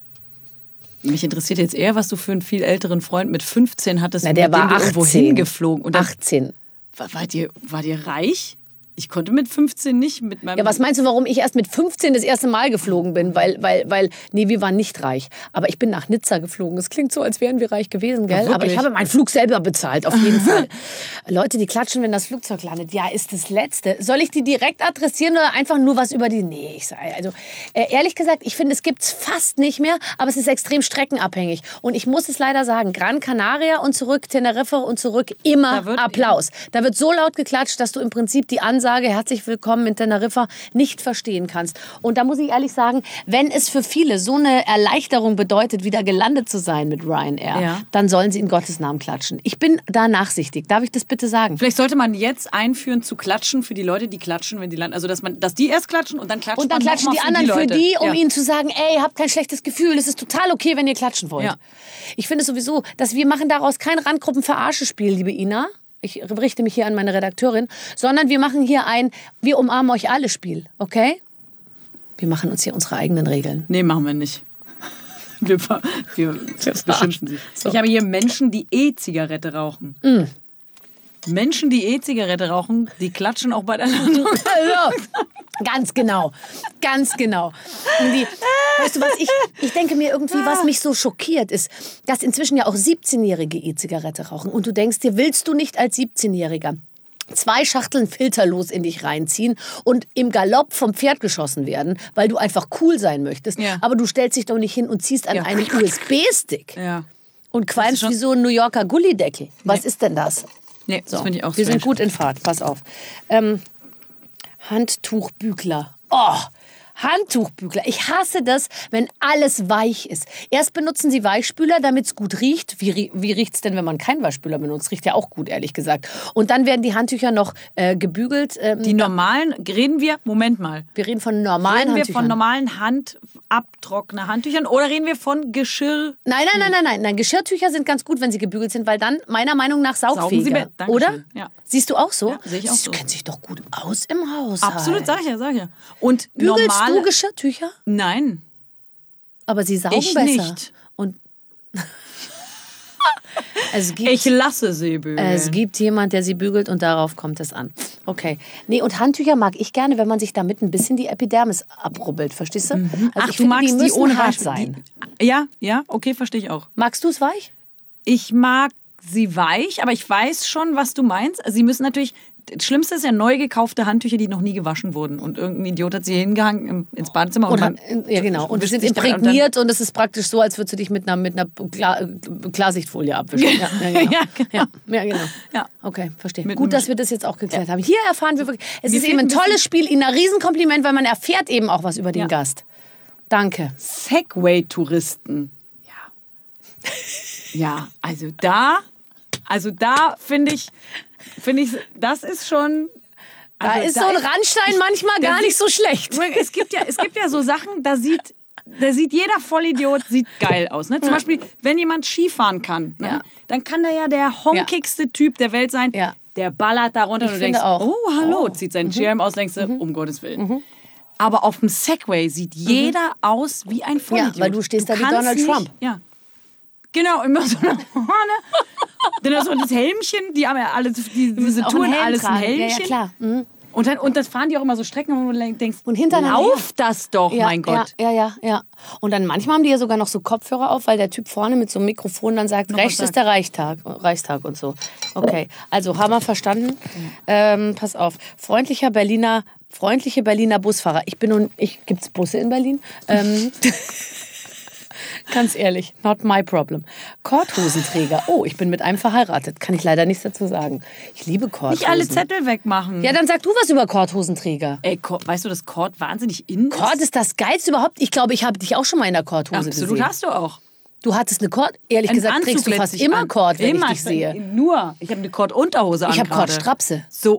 Mich interessiert jetzt eher, was du für einen viel älteren Freund mit fünfzehn hattest, Na, der mit dem war du irgendwo achtzehn. hingeflogen. Und dann, achtzehn. war, wart, ihr, wart ihr reich? Ich konnte mit fünfzehn nicht mit meinem... Ja, was meinst du, warum ich erst mit fünfzehn das erste Mal geflogen bin? Weil, weil, weil, nee, wir waren nicht reich. Aber ich bin nach Nizza geflogen. Es klingt so, als wären wir reich gewesen, gell? Ja, Aber ich wirklich? habe meinen Flug selber bezahlt, auf jeden Fall. Leute, die klatschen, wenn das Flugzeug landet. Ja, ist das Letzte. Soll ich die direkt adressieren oder einfach nur was über die... Nee, ich sag, also äh, ehrlich gesagt, ich finde, es gibt's fast nicht mehr, aber es ist extrem streckenabhängig. Und ich muss es leider sagen, Gran Canaria und zurück, Teneriffa und zurück, immer Da wird- Applaus. Da wird so laut geklatscht, dass du im Prinzip die Ansage, herzlich willkommen in Teneriffa, nicht verstehen kannst. Und da muss ich ehrlich sagen, wenn es für viele so eine Erleichterung bedeutet, wieder gelandet zu sein mit Ryanair, Ja. dann sollen sie in Gottes Namen klatschen. Ich bin da nachsichtig. Darf ich das bitte sagen? Vielleicht sollte man jetzt einführen zu klatschen für die Leute, die klatschen, wenn die landen. Also, dass, man, dass die erst klatschen und dann klatschen Und dann man klatschen noch die mal anderen für Leute. die, um Ja. ihnen zu sagen, ey, habt kein schlechtes Gefühl, es ist total okay, wenn ihr klatschen wollt. Ja. Ich finde sowieso, dass wir machen daraus kein Randgruppen-Verarsche-Spiel, liebe Ina. Ich richte mich hier an meine Redakteurin, sondern wir machen hier ein Wir umarmen euch alle Spiel, okay? Wir machen uns hier unsere eigenen Regeln. Nee, machen wir nicht. Wir, ver- wir beschimpfen sie. So. Ich habe hier Menschen, die E-Zigarette rauchen. Menschen, die E-Zigarette rauchen, die klatschen auch bei der Landung. Also, ganz genau, ganz genau. Und die, weißt du was, ich, ich denke mir irgendwie, was mich so schockiert ist, dass inzwischen ja auch siebzehnjährige E-Zigarette rauchen. Und du denkst dir, willst du nicht als siebzehnjähriger zwei Schachteln filterlos in dich reinziehen und im Galopp vom Pferd geschossen werden, weil du einfach cool sein möchtest. Ja. Aber du stellst dich doch nicht hin und ziehst an Ja. einen U S B-Stick Ja. und qualmst schon- wie so ein New Yorker Gullideckel. Was Nee. ist denn das? Nee, das So, finde ich auch wir sind strange. gut in Fahrt, pass auf. Ähm, Handtuchbügler. Oh, Handtuchbügler. Ich hasse das, wenn alles weich ist. Erst benutzen sie Weichspüler, damit es gut riecht. Wie, rie- wie riecht es denn, wenn man keinen Weichspüler benutzt? Riecht ja auch gut, ehrlich gesagt. Und dann werden die Handtücher noch äh, gebügelt. Ähm, Die normalen, reden wir, Moment mal, wir reden von normalen reden wir Handtüchern. von normalen Handabtrockner Handtüchern oder reden wir von Geschirr? Nein, nein, nein, nein, nein, nein. Geschirrtücher sind ganz gut, wenn sie gebügelt sind, weil dann meiner Meinung nach Saugen sie saugfähiger. be- Dankeschön. Oder? Ja. Siehst du auch so? Ja, sehe ich auch Sie so. kennt sich doch gut aus im Haus. Absolut, sag ich ja, sag ich ja. Und Bügelst normale, du Geschirrtücher? Nein. Aber sie saugen Ich besser. nicht. Und es gibt, Ich lasse sie bügeln. es gibt jemand, der sie bügelt und darauf kommt es an. Okay. Nee, und Handtücher mag ich gerne, wenn man sich damit ein bisschen die Epidermis abrubbelt. Verstehst du? Also Ach, ich du finde, magst die die, müssen ohne hart Weichspüler. sein. Die, ja, ja, okay, verstehe ich auch. Magst du es weich? Ich mag sie weich, aber ich weiß schon, was du meinst. Also sie müssen natürlich. Das Schlimmste ist ja neu gekaufte Handtücher, die noch nie gewaschen wurden. Und irgendein Idiot hat sie hingehangen im, ins Badezimmer. Und, Und, man, ja, genau. Und die wischt sind sich damit und imprägniert und es ist praktisch so, als würdest du dich mit einer, mit einer Klar, Klarsichtfolie abwischen. Ja, ja, genau. Ja, genau. Ja, ja, genau. Ja. Okay, verstehe. Mit Gut, einem dass wir das jetzt auch geklärt haben. Hier erfahren wir wirklich, es Mir ist fehlt eben ein ein bisschen- tolles Spiel, Ihnen ein Riesenkompliment, weil man erfährt eben auch was über den Ja. Gast. danke. Segway-Touristen. Ja. Ja, also da, also da finde ich, finde ich, das ist schon... Da Also ist so ein ist- Randstein ich- manchmal der gar sieht- nicht so schlecht. Es gibt ja, es gibt ja so Sachen, da sieht, da sieht jeder Vollidiot sieht geil aus. Ne? Zum Beispiel, wenn jemand Skifahren kann, ne? Ja. dann kann der ja der honkigste Typ der Welt sein. Ja. Der ballert da runter Ich und du finde denkst, auch. oh, hallo, zieht seinen Schirm aus, denkst du, um Gottes Willen. Aber auf dem Segway sieht jeder aus wie ein Vollidiot. Ja, weil du stehst da wie kannst Donald nicht, Trump. Ja. Genau, immer so eine Horne. Dann hast du das Helmchen, die haben ja alle, die, diese Auch Touren, Helm alles ein tragen. Helmchen. Ja, ja, klar. Mhm. Und, dann, und das fahren die auch immer so Strecken, wo du denkst, Und hintereinander lauf das doch, Ja, mein Gott. Ja, ja, ja, ja. Und dann manchmal haben die ja sogar noch so Kopfhörer auf, weil der Typ vorne mit so einem Mikrofon dann sagt, Noch rechts was ist der Reichstag, Reichstag und so. Okay, also haben wir verstanden. Ähm, pass auf, freundlicher Berliner, freundliche Berliner Busfahrer. Ich bin nun, ich gibt's Busse in Berlin? Ähm, ganz ehrlich, not my problem. Korthosenträger. Oh, ich bin mit einem verheiratet. Kann ich leider nichts dazu sagen. Ich liebe Korthosen. Nicht alle Zettel wegmachen. Ja, dann sag du was über Korthosenträger. Ey, Kord, weißt du, dass Kord wahnsinnig in ist? Kord ist das Geilste überhaupt. Ich glaube, ich habe dich auch schon mal in der Korthose Absolut, gesehen. hast du auch. Du hattest eine Kord. Ehrlich Ein gesagt, trägst du Anzug fast lässt sich immer an. Kord, wenn immer. ich dich sehe. Nur. Ich habe eine Kord-Unterhose an Ich habe gerade. Kord-Strapse. So.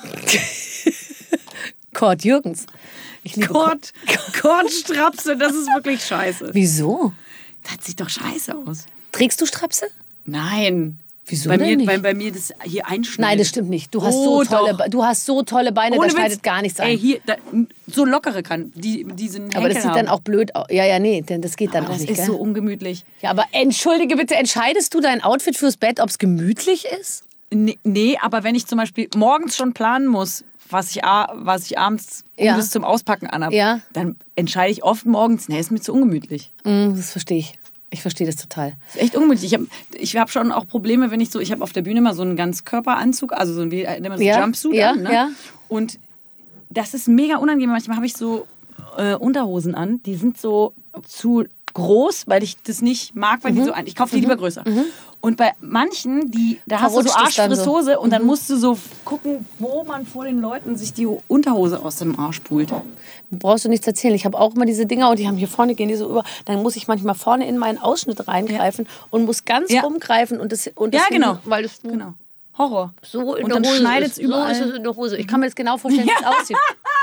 Kord Jürgens. Ich liebe Kord, Kord-Strapse, das ist wirklich scheiße. Wieso? Das sieht doch scheiße aus. Trägst du Strapse? Nein. Wieso bei denn mir, nicht? Bei, bei mir das hier einschneidet. Nein, das stimmt nicht. Du hast, Oh, so, tolle, doch. Be- du hast so tolle Beine, Ohne da schneidet Witz. gar nichts ein. Ey, hier, da, so lockere kann, die diesen aber das sieht dann auch blöd aus. Ja, ja, nee, denn das geht dann Aber auch das nicht, ist gell? so ungemütlich. Ja, aber entschuldige bitte, entscheidest du dein Outfit fürs Bett, ob es gemütlich ist? Nee, nee, aber wenn ich zum Beispiel morgens schon planen muss, was ich, a- was ich abends Ja. Gutes zum Auspacken anhabe, Ja. dann entscheide ich oft morgens, nee, ist mir zu ungemütlich. Mm, das verstehe ich. Ich verstehe das total. Ist echt ungemütlich. Ich habe ich hab schon auch Probleme, wenn ich so, ich habe auf der Bühne mal so einen Ganzkörperanzug, also so ein wie, nennt man das, Ja, Jumpsuit ja, an. Ne? ja. Und das ist mega unangenehm. Manchmal habe ich so äh, Unterhosen an, die sind so zu groß, weil ich das nicht mag, weil die so ein. Ich kaufe die lieber größer. Und bei manchen, die, da hast du so Verrutscht es dann so. Arschfrisshose und dann musst du so gucken, wo man vor den Leuten sich die Unterhose aus dem Arsch pult. Brauchst du nichts erzählen. Ich habe auch immer diese Dinger und die haben hier vorne, gehen die so über. Dann muss ich manchmal vorne in meinen Ausschnitt reingreifen und muss ganz Ja. rumgreifen. Und das, und Ja, das genau. Weil das Genau. Horror. so in Und der dann Hose schneidet's ist. überall. So ist es in der Hose. Ich kann mir das genau vorstellen, wie es aussieht.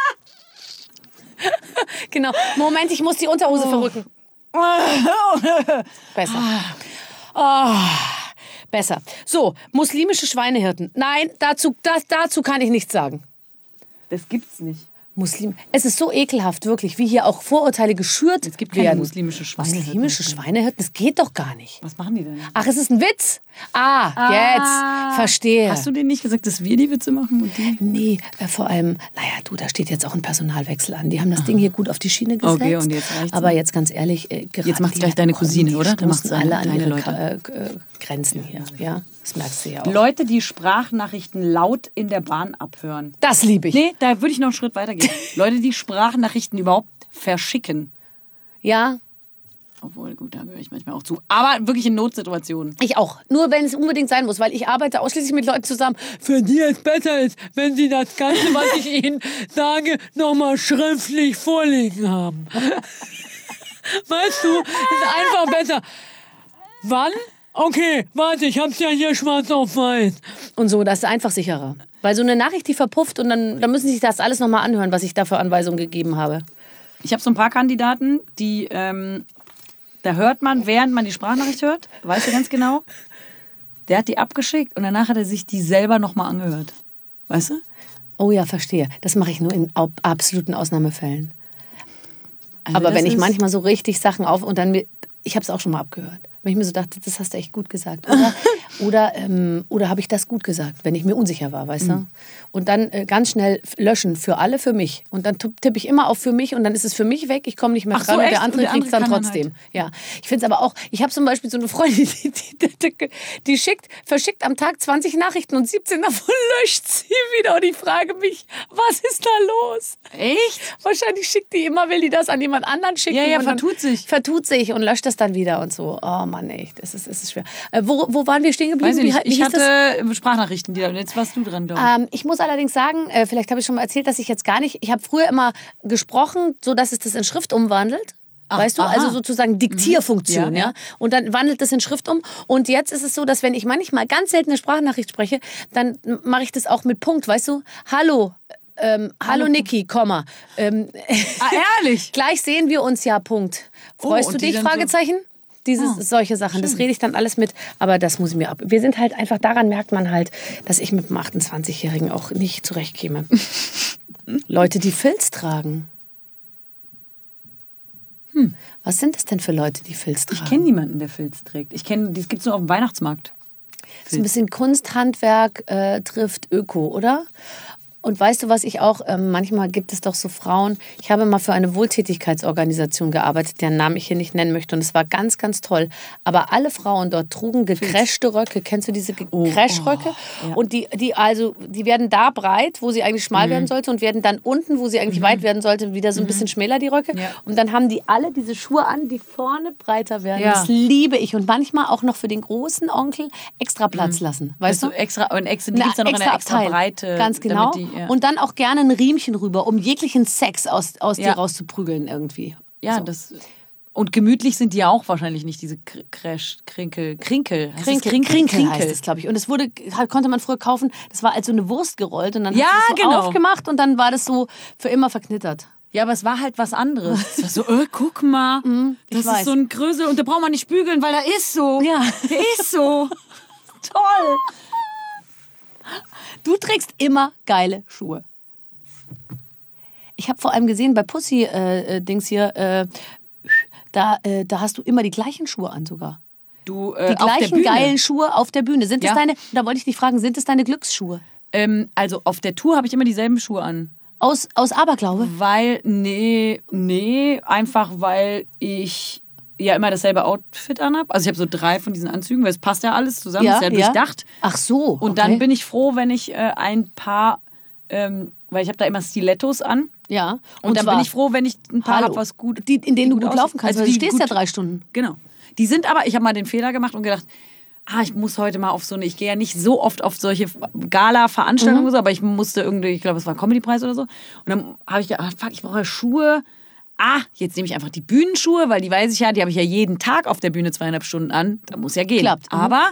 Genau. Moment, ich muss die Unterhose Oh. verrücken. Besser. Ah, besser. So, muslimische Schweinehirten. Nein, dazu, das, dazu kann ich nichts sagen. Das gibt's nicht. Muslim. Es ist so ekelhaft, wirklich, wie hier auch Vorurteile geschürt Es gibt keine werden. muslimische Schweinehirten. Muslimische Schweinehirten, das geht doch gar nicht. Was machen die denn? Ach, es ist ein Witz? Ah, jetzt. Verstehe. Hast du denen nicht gesagt, dass wir die Witze machen und die? Nee, äh, vor allem, naja, du, da steht jetzt auch ein Personalwechsel an. Die haben das Ding hier gut auf die Schiene gesetzt. Okay, und jetzt reicht's. Aber jetzt ganz ehrlich, äh, gerade Jetzt macht's die- gleich deine Cousine, die oder? Da macht's stoßen alle deine- an deine ihre Leute. Ka- äh, äh, Grenzen hier. Ja, das merkst du ja auch. Leute, die Sprachnachrichten laut in der Bahn abhören. Das liebe ich. Nee, da würde ich noch einen Schritt weiter gehen. Leute, die Sprachnachrichten überhaupt verschicken. Ja, Obwohl, gut, da gehöre ich manchmal auch zu. Aber wirklich in Notsituationen. ich auch. Nur wenn es unbedingt sein muss, weil ich arbeite ausschließlich mit Leuten zusammen, für die es besser ist, wenn sie das Ganze, was ich ihnen sage, nochmal schriftlich vorlegen haben. Weißt du, ist einfach besser. Wann? Okay, warte, ich hab's ja hier schwarz auf weiß. Und so, das ist einfach sicherer. Weil so eine Nachricht, die verpufft und dann, dann müssen sie sich das alles nochmal anhören, was ich da für Anweisungen gegeben habe. Ich habe so ein paar Kandidaten, die, ähm, da hört man, während man die Sprachnachricht hört, weißt du ganz genau, der hat die abgeschickt und danach hat er sich die selber nochmal angehört. Weißt du? Oh ja, verstehe. Das mache ich nur in au- absoluten Ausnahmefällen. Also Aber das wenn ich ist- manchmal so richtig Sachen auf und dann mir, ich habe es auch schon mal abgehört. Wenn ich mir so dachte, das hast du echt gut gesagt. Oder, oder, ähm, oder habe ich das gut gesagt, wenn ich mir unsicher war, weißt du? Und dann äh, ganz schnell f- löschen für alle, für mich. Und dann tipp- tippe ich immer auf für mich und dann ist es für mich weg. Ich komme nicht mehr Ach so, dran und echt? der andere Und der kriegt es dann andere kann dann trotzdem. Ja. Ich finde es aber auch, ich habe zum Beispiel so eine Freundin, die, die, die, die schickt, verschickt am Tag zwanzig Nachrichten und siebzehn davon löscht sie wieder. Und ich frage mich, was ist da los? Echt? Wahrscheinlich schickt die immer, will die das an jemand anderen schicken. Ja, ja, und dann vertut sich. Vertut sich und löscht das dann wieder und so. Oh Mann, echt, es ist, es ist schwer. Äh, wo, wo waren wir stehen geblieben? Weiß ich nicht. Wie, wie Ich hieß das? hatte Sprachnachrichten, die da, jetzt warst du dran, glaube ich. Ähm, ich muss allerdings sagen, äh, vielleicht habe ich schon mal erzählt, dass ich jetzt gar nicht, ich habe früher immer gesprochen, so dass es das in Schrift umwandelt. Ach, weißt du, aha. also sozusagen Diktierfunktion, Mhm. ja, Ja, ja. Und dann wandelt das in Schrift um. Und jetzt ist es so, dass wenn ich manchmal ganz selten eine Sprachnachricht spreche, dann mache ich das auch mit Punkt, weißt du? Hallo, ähm, hallo, hallo Niki, Komma. Ähm, Ah, ehrlich? Gleich sehen wir uns ja, Punkt. Freust Oh, du und die dich, dann so- Fragezeichen? Dieses, Oh, solche Sachen, das rede ich dann alles mit, aber das muss ich mir ab. Wir sind halt einfach, daran merkt man halt, dass ich mit einem achtundzwanzigjährigen auch nicht zurechtkäme. Leute, die Filz tragen. Hm. Was sind das denn für Leute, die Filz tragen? Ich kenne niemanden, der Filz trägt. Ich kenne, das gibt es nur auf dem Weihnachtsmarkt. So ein bisschen Kunst, Handwerk äh, trifft Öko, oder? Und weißt du, was ich auch, ähm, manchmal gibt es doch so Frauen, ich habe mal für eine Wohltätigkeitsorganisation gearbeitet, deren Namen ich hier nicht nennen möchte, und es war ganz, ganz toll. Aber alle Frauen dort trugen gecrashte Röcke. Kennst du diese Crash-Röcke? Oh, ja. Und die, die, also, die werden da breit, wo sie eigentlich schmal Mhm. werden sollte, und werden dann unten, wo sie eigentlich Mhm. weit werden sollte, wieder so ein bisschen schmäler, die Röcke. Ja. Und dann haben die alle diese Schuhe an, die vorne breiter werden. Ja. Das liebe ich. Und manchmal auch noch für den großen Onkel extra Platz lassen. Weißt Weißt du? du, extra, und extra, die Na, gibt es dann noch in einer extra Abteil. Breite. Ganz genau. damit Die, ja. Und dann auch gerne ein Riemchen rüber, um jeglichen Sex aus, aus Ja. dir rauszuprügeln irgendwie. ja, so. das. Und gemütlich sind die ja auch wahrscheinlich nicht, diese Kr- Crash, Krinkel, Krinkel. Heißt das Krinkel, Krinkel, Krinkel heißt es, glaube ich. Und es wurde, konnte man früher kaufen, das war als so eine Wurst gerollt und dann Ja, hast du es so genau. aufgemacht und dann war das so für immer verknittert. Ja, aber es war halt was anderes. Es war so, äh, guck mal, das ich weiß. ist so ein Grösel und da braucht man nicht bügeln, weil da ist so. Ja. Der ist so. Toll. Du trägst immer geile Schuhe. Ich habe vor allem gesehen, bei Pussy-Dings hier, äh, da, äh, da hast du immer die gleichen Schuhe an sogar. Du, äh, Die auf der gleichen Bühne. geilen Schuhe auf der Bühne. Sind Ja. das deine, da wollte ich dich fragen, sind das deine Glücksschuhe? Ähm, also auf der Tour habe ich immer dieselben Schuhe an. Aus, aus Aberglaube? Weil, nee, nee, einfach weil ich ja immer dasselbe Outfit anhab. Also ich habe so drei von diesen Anzügen, weil es passt ja alles zusammen, ist ja durchdacht. Ach so. Und okay. dann bin ich froh, wenn ich äh, ein paar, ähm, weil ich habe da immer Stilettos an. Ja. Und, dann zwar- bin ich froh, wenn ich ein paar Hallo. habe, was gut, Die, in denen die du gut aussieht. laufen kannst. Also Also, die du stehst ja gut- drei Stunden. Genau. Die sind aber, ich habe mal den Fehler gemacht und gedacht, ah, ich muss heute mal auf so eine, ich gehe ja nicht so oft auf solche Gala-Veranstaltungen, Mhm. oder so, aber ich musste irgendwie, ich glaube, es war ein Comedy-Preis oder so. Und dann habe ich gedacht, ah, fuck, ich brauche Schuhe. Ah, jetzt nehme ich einfach die Bühnenschuhe, weil die weiß ich ja, die habe ich ja jeden Tag auf der Bühne zweieinhalb Stunden an. Da muss ja gehen. Klappt. Mhm. Aber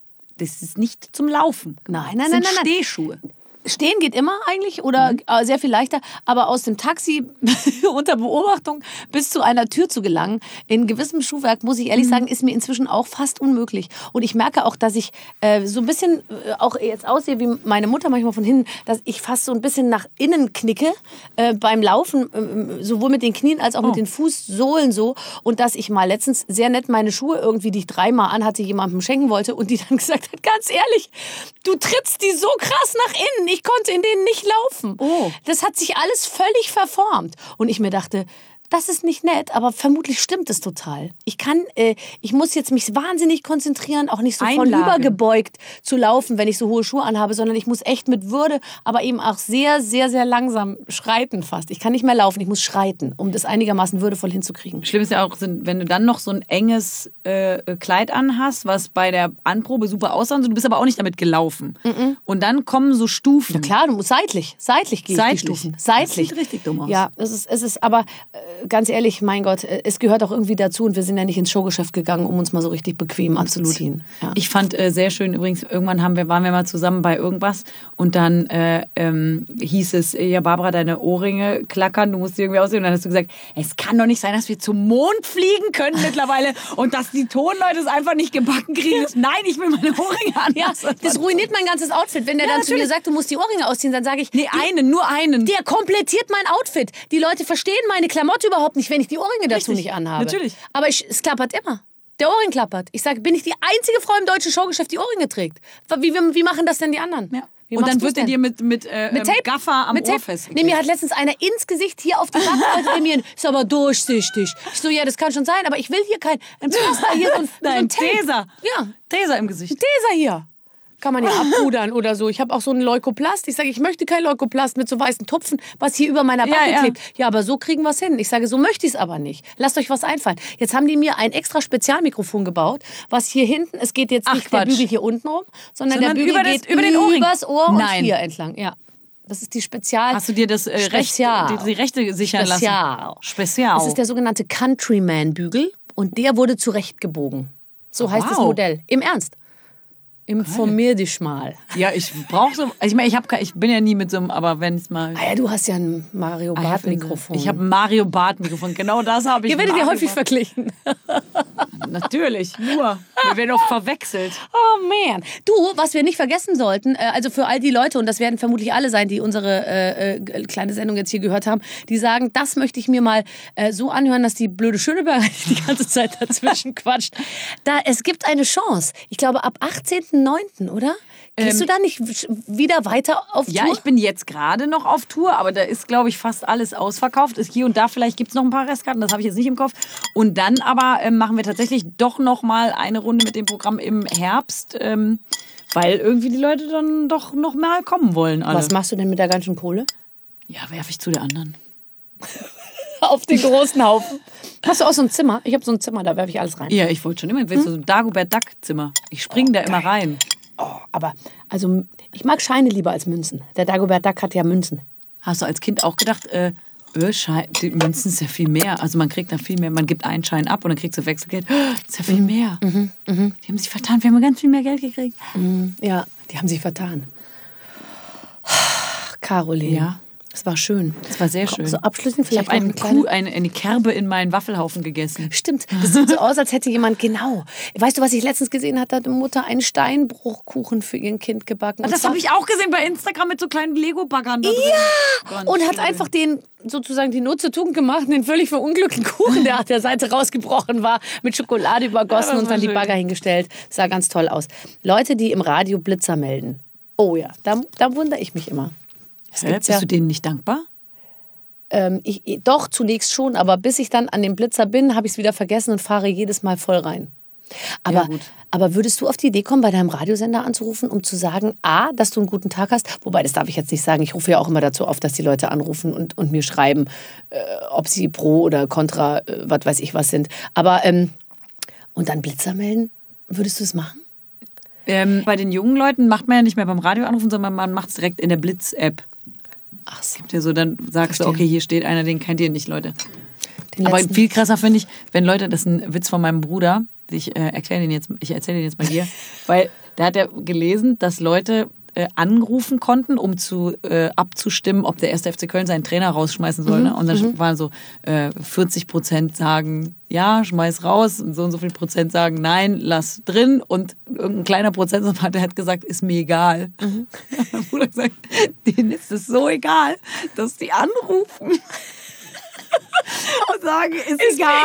das ist nicht zum Laufen. Nein, nein, das nein, sind nein, nein. Stehschuhe. Stehen geht immer eigentlich oder äh, sehr viel leichter, aber aus dem Taxi unter Beobachtung bis zu einer Tür zu gelangen, in gewissem Schuhwerk, muss ich ehrlich sagen, ist mir inzwischen auch fast unmöglich. Und ich merke auch, dass ich äh, so ein bisschen äh, auch jetzt aussehe wie meine Mutter manchmal von hinten, dass ich fast so ein bisschen nach innen knicke äh, beim Laufen, äh, sowohl mit den Knien als auch Oh. mit den Fußsohlen so. Und dass ich mal letztens sehr nett meine Schuhe irgendwie, die ich dreimal anhatte, jemandem schenken wollte und die dann gesagt hat, ganz ehrlich, du trittst die so krass nach innen. Ich konnte in denen nicht laufen. Oh. Das hat sich alles völlig verformt. Und ich mir dachte, das ist nicht nett, aber vermutlich stimmt es total. Ich kann, äh, ich muss jetzt mich wahnsinnig konzentrieren, auch nicht so Einlagen. vornübergebeugt zu laufen, wenn ich so hohe Schuhe anhabe, sondern ich muss echt mit Würde, aber eben auch sehr, sehr, sehr langsam schreiten fast. Ich kann nicht mehr laufen, ich muss schreiten, um das einigermaßen würdevoll hinzukriegen. Schlimm ist ja auch, wenn du dann noch so ein enges äh, Kleid anhast, was bei der Anprobe super aussah, und du bist aber auch nicht damit gelaufen. Und dann kommen so Stufen. Ja klar, du musst seitlich, seitlich gehen Seitlich. die Stufen. Das Seitlich. sieht richtig dumm aus. Ja, es ist, es ist aber äh, ganz ehrlich, mein Gott, äh, es gehört auch irgendwie dazu und wir sind ja nicht ins Showgeschäft gegangen, um uns mal so richtig bequem anzuziehen. Ja. Ich fand äh, sehr schön, übrigens, irgendwann haben wir, waren wir mal zusammen bei irgendwas und dann äh, ähm, hieß es, ja Barbara, deine Ohrringe klackern, du musst die irgendwie aussehen. Und dann hast du gesagt, es kann doch nicht sein, dass wir zum Mond fliegen können mittlerweile und dass die Tonleute es einfach nicht gebacken kriegen. Nein, ich will meine Ohrringe an. Ja, das ruiniert mein ganzes Outfit. Wenn der Ja, dann zu mir natürlich. sagt, du musst die Ohrringe ausziehen, dann sage ich, Nee, einen, nur einen. der komplettiert mein Outfit. Die Leute verstehen meine Klamotte überhaupt nicht, wenn ich die Ohrringe dazu Richtig, nicht anhabe. natürlich. Aber ich, es klappert immer. Der Ohrring klappert. Ich sage, bin ich die einzige Frau im deutschen Showgeschäft, die Ohrringe trägt? Wie, wie, wie machen das denn die anderen? Ja. Wie Und machst dann du's wird er denn? dir mit, mit, äh, Mit Tape? Gaffer am mit Ohr Tape. festgeklebt. Nee, mir hat letztens einer ins Gesicht hier auf die Backen mir ist aber durchsichtig. Ich so, ja, das kann schon sein, aber ich will hier kein ein Pflaster, hier so ein, so Nein, ein Tape. Taser. Ja, Taser im Gesicht. Taser hier. Kann man ja abpudern oder so. Ich habe auch so einen Leukoplast. Ich sage, ich möchte kein Leukoplast mit so weißen Tupfen, was hier über meiner Backe Ja, ja. klebt. Ja, aber so kriegen wir es hin. Ich sage, so möchte ich es aber nicht. Lasst euch was einfallen. Jetzt haben die mir ein extra Spezialmikrofon gebaut, was hier hinten, es geht jetzt Ach, nicht der Quatsch. Bügel hier unten rum, sondern, Sondern der Bügel über das- geht über den Ohrring. übers Ohr Nein. und hier entlang. Ja. Das ist die Spezial... Hast du dir das äh, Recht, Spezial. die, die Rechte sichern Spezial. lassen? Spezial. Das ist der sogenannte Countryman-Bügel und der wurde zurechtgebogen. So heißt Wow. das Modell. Im Ernst. Informier dich mal. Ja, ich brauche so. Ich meine, ich, hab, ich bin ja nie mit so einem, aber wenn es mal. Ah ja, du hast ja ein Mario Ah, Barth-Mikrofon. Ich habe ein Mario Barth-Mikrofon. Genau das habe ich. Ihr werdet ja Mario häufig Barth- verglichen. Natürlich, nur. Wir werden auch verwechselt. Oh man. Du, was wir nicht vergessen sollten, äh, also für all die Leute, und das werden vermutlich alle sein, die unsere äh, äh, kleine Sendung jetzt hier gehört haben, die sagen, das möchte ich mir mal äh, so anhören, dass die blöde Schöneberger die ganze Zeit dazwischen quatscht. Da, es gibt eine Chance. Ich glaube, ab achtzehnten neunten, oder? Gehst Ähm, du da nicht wieder weiter auf Ja, Tour? ich bin jetzt gerade noch auf Tour, aber da ist, glaube ich, fast alles ausverkauft. Ist hier und da vielleicht gibt es noch ein paar Restkarten, das habe ich jetzt nicht im Kopf. Und dann aber ähm, machen wir tatsächlich doch noch mal eine Runde mit dem Programm im Herbst, ähm, weil irgendwie die Leute dann doch noch mal kommen wollen. Alle. Was machst du denn mit der ganzen Kohle? Ja, werfe ich zu der anderen. Auf den großen Haufen. Hast du auch so ein Zimmer? Ich habe so ein Zimmer, da werfe ich alles rein. Ja, ich wollte schon immer, willst du so ein Dagobert-Duck-Zimmer? Ich springe da immer rein. Oh, aber also ich mag Scheine lieber als Münzen. Der Dagobert Duck hat ja Münzen. Hast du als Kind auch gedacht, äh, Ölschein, die Münzen ist ja viel mehr. Also man kriegt da viel mehr. Man gibt einen Schein ab und dann kriegst du Wechselgeld. Oh, ist ja viel mehr. Mhm, mhm. Die haben sich vertan. Wir haben ganz viel mehr Geld gekriegt. Mhm. Ja, die haben sich vertan. Caroline. Ja. Das war schön. Das war sehr schön. So abschließend Ich vielleicht habe noch eine, eine Kuh, kleine... eine, eine Kerbe in meinen Waffelhaufen gegessen. Stimmt, das sieht so aus, als hätte jemand, genau. Weißt du, was ich letztens gesehen habe? Da hat eine Mutter einen Steinbruchkuchen für ihr Kind gebacken. Und Das zwar- habe ich auch gesehen bei Instagram mit so kleinen Lego-Baggern da drin. Ja! Ganz Und hat schön. einfach den, sozusagen die Not zur Tugend gemacht, den völlig verunglückten Kuchen, der auf der Seite rausgebrochen war, mit Schokolade übergossen Ja, das und dann war die schön. Bagger hingestellt. Sah ganz toll aus. Leute, die im Radio Blitzer melden. Oh ja, da, da wundere ich mich immer. Das Hä, gibt's bist ja. du denen nicht dankbar? Ähm, ich, doch, zunächst schon, aber bis ich dann an dem Blitzer bin, habe ich es wieder vergessen und fahre jedes Mal voll rein. Aber, Ja, gut. aber würdest du auf die Idee kommen, bei deinem Radiosender anzurufen, um zu sagen, A, dass du einen guten Tag hast? Wobei, das darf ich jetzt nicht sagen. Ich rufe ja auch immer dazu auf, dass die Leute anrufen und, und mir schreiben, äh, ob sie pro oder contra, äh, was weiß ich was sind. Aber, ähm, und dann Blitzer melden? Würdest du es machen? Ähm, bei den jungen Leuten macht man ja nicht mehr beim Radio anrufen, sondern man macht es direkt in der Blitz-App. Ach so. Ja, so, dann sagst Verstehe. du, okay, hier steht einer, den kennt ihr nicht, Leute. Den Aber letzten- viel krasser finde ich, wenn Leute, das ist ein Witz von meinem Bruder, ich äh, erkläre den jetzt, ich erzähle den jetzt mal hier, weil da hat er gelesen, dass Leute äh, anrufen konnten, um zu äh, abzustimmen, ob der erste F C Köln seinen Trainer rausschmeißen soll. Ne? Und dann waren so äh, vierzig Prozent sagen, ja, schmeiß raus, und so und so viel Prozent sagen, nein, lass drin. Und irgendein kleiner Prozentsatz hat, der hat gesagt, ist mir egal. Mhm. Mein Bruder hat gesagt, denen ist es so egal, dass die anrufen. Und sagen, ist, ist egal.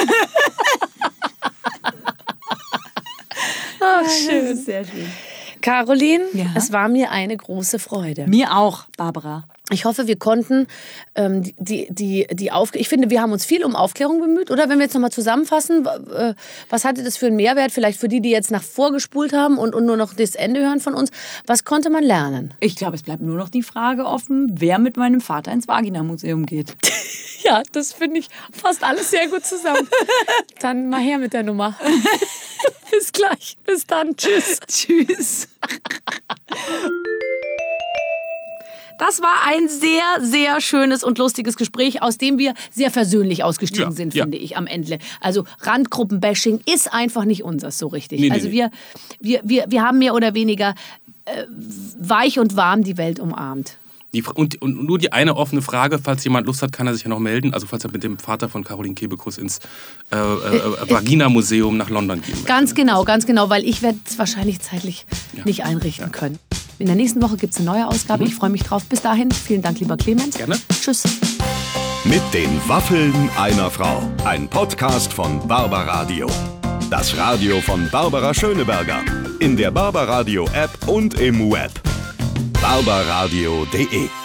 Ach, schön. Das ist sehr schön. Caroline, Ja? es war mir eine große Freude. Mir auch, Barbara. Ich hoffe, wir konnten ähm, die, die, die, die Aufklärung, ich finde, wir haben uns viel um Aufklärung bemüht. Oder wenn wir jetzt nochmal zusammenfassen, w- äh, was hatte das für einen Mehrwert? Vielleicht für die, die jetzt nach vorgespult haben und, und nur noch das Ende hören von uns. Was konnte man lernen? Ich glaube, es bleibt nur noch die Frage offen, wer mit meinem Vater ins Vagina-Museum geht. Ja, das finde ich fast alles sehr gut zusammen. Dann mal her mit der Nummer. Bis gleich. Bis dann. Tschüss. Tschüss. Das war ein sehr, sehr schönes und lustiges Gespräch, aus dem wir sehr versöhnlich ausgestiegen Ja, sind, ja. finde ich, am Ende. Also Randgruppenbashing ist einfach nicht unseres so richtig. Nee, nee, also nee. wir, wir, wir, wir haben mehr oder weniger äh, weich und warm die Welt umarmt. Die, und, und nur die eine offene Frage, falls jemand Lust hat, kann er sich ja noch melden. Also falls er mit dem Vater von Caroline Kebekus ins äh, äh, Vagina-Museum nach London gehen möchte. Ganz genau, ganz genau, weil ich werde es wahrscheinlich zeitlich nicht einrichten können. In der nächsten Woche gibt es eine neue Ausgabe. Ich freue mich drauf. Bis dahin, vielen Dank, lieber Clemens. Gerne. Tschüss. Mit den Waffeln einer Frau. Ein Podcast von Barbaradio. Das Radio von Barbara Schöneberger. In der Barbaradio App und im Web. barbaradio punkt de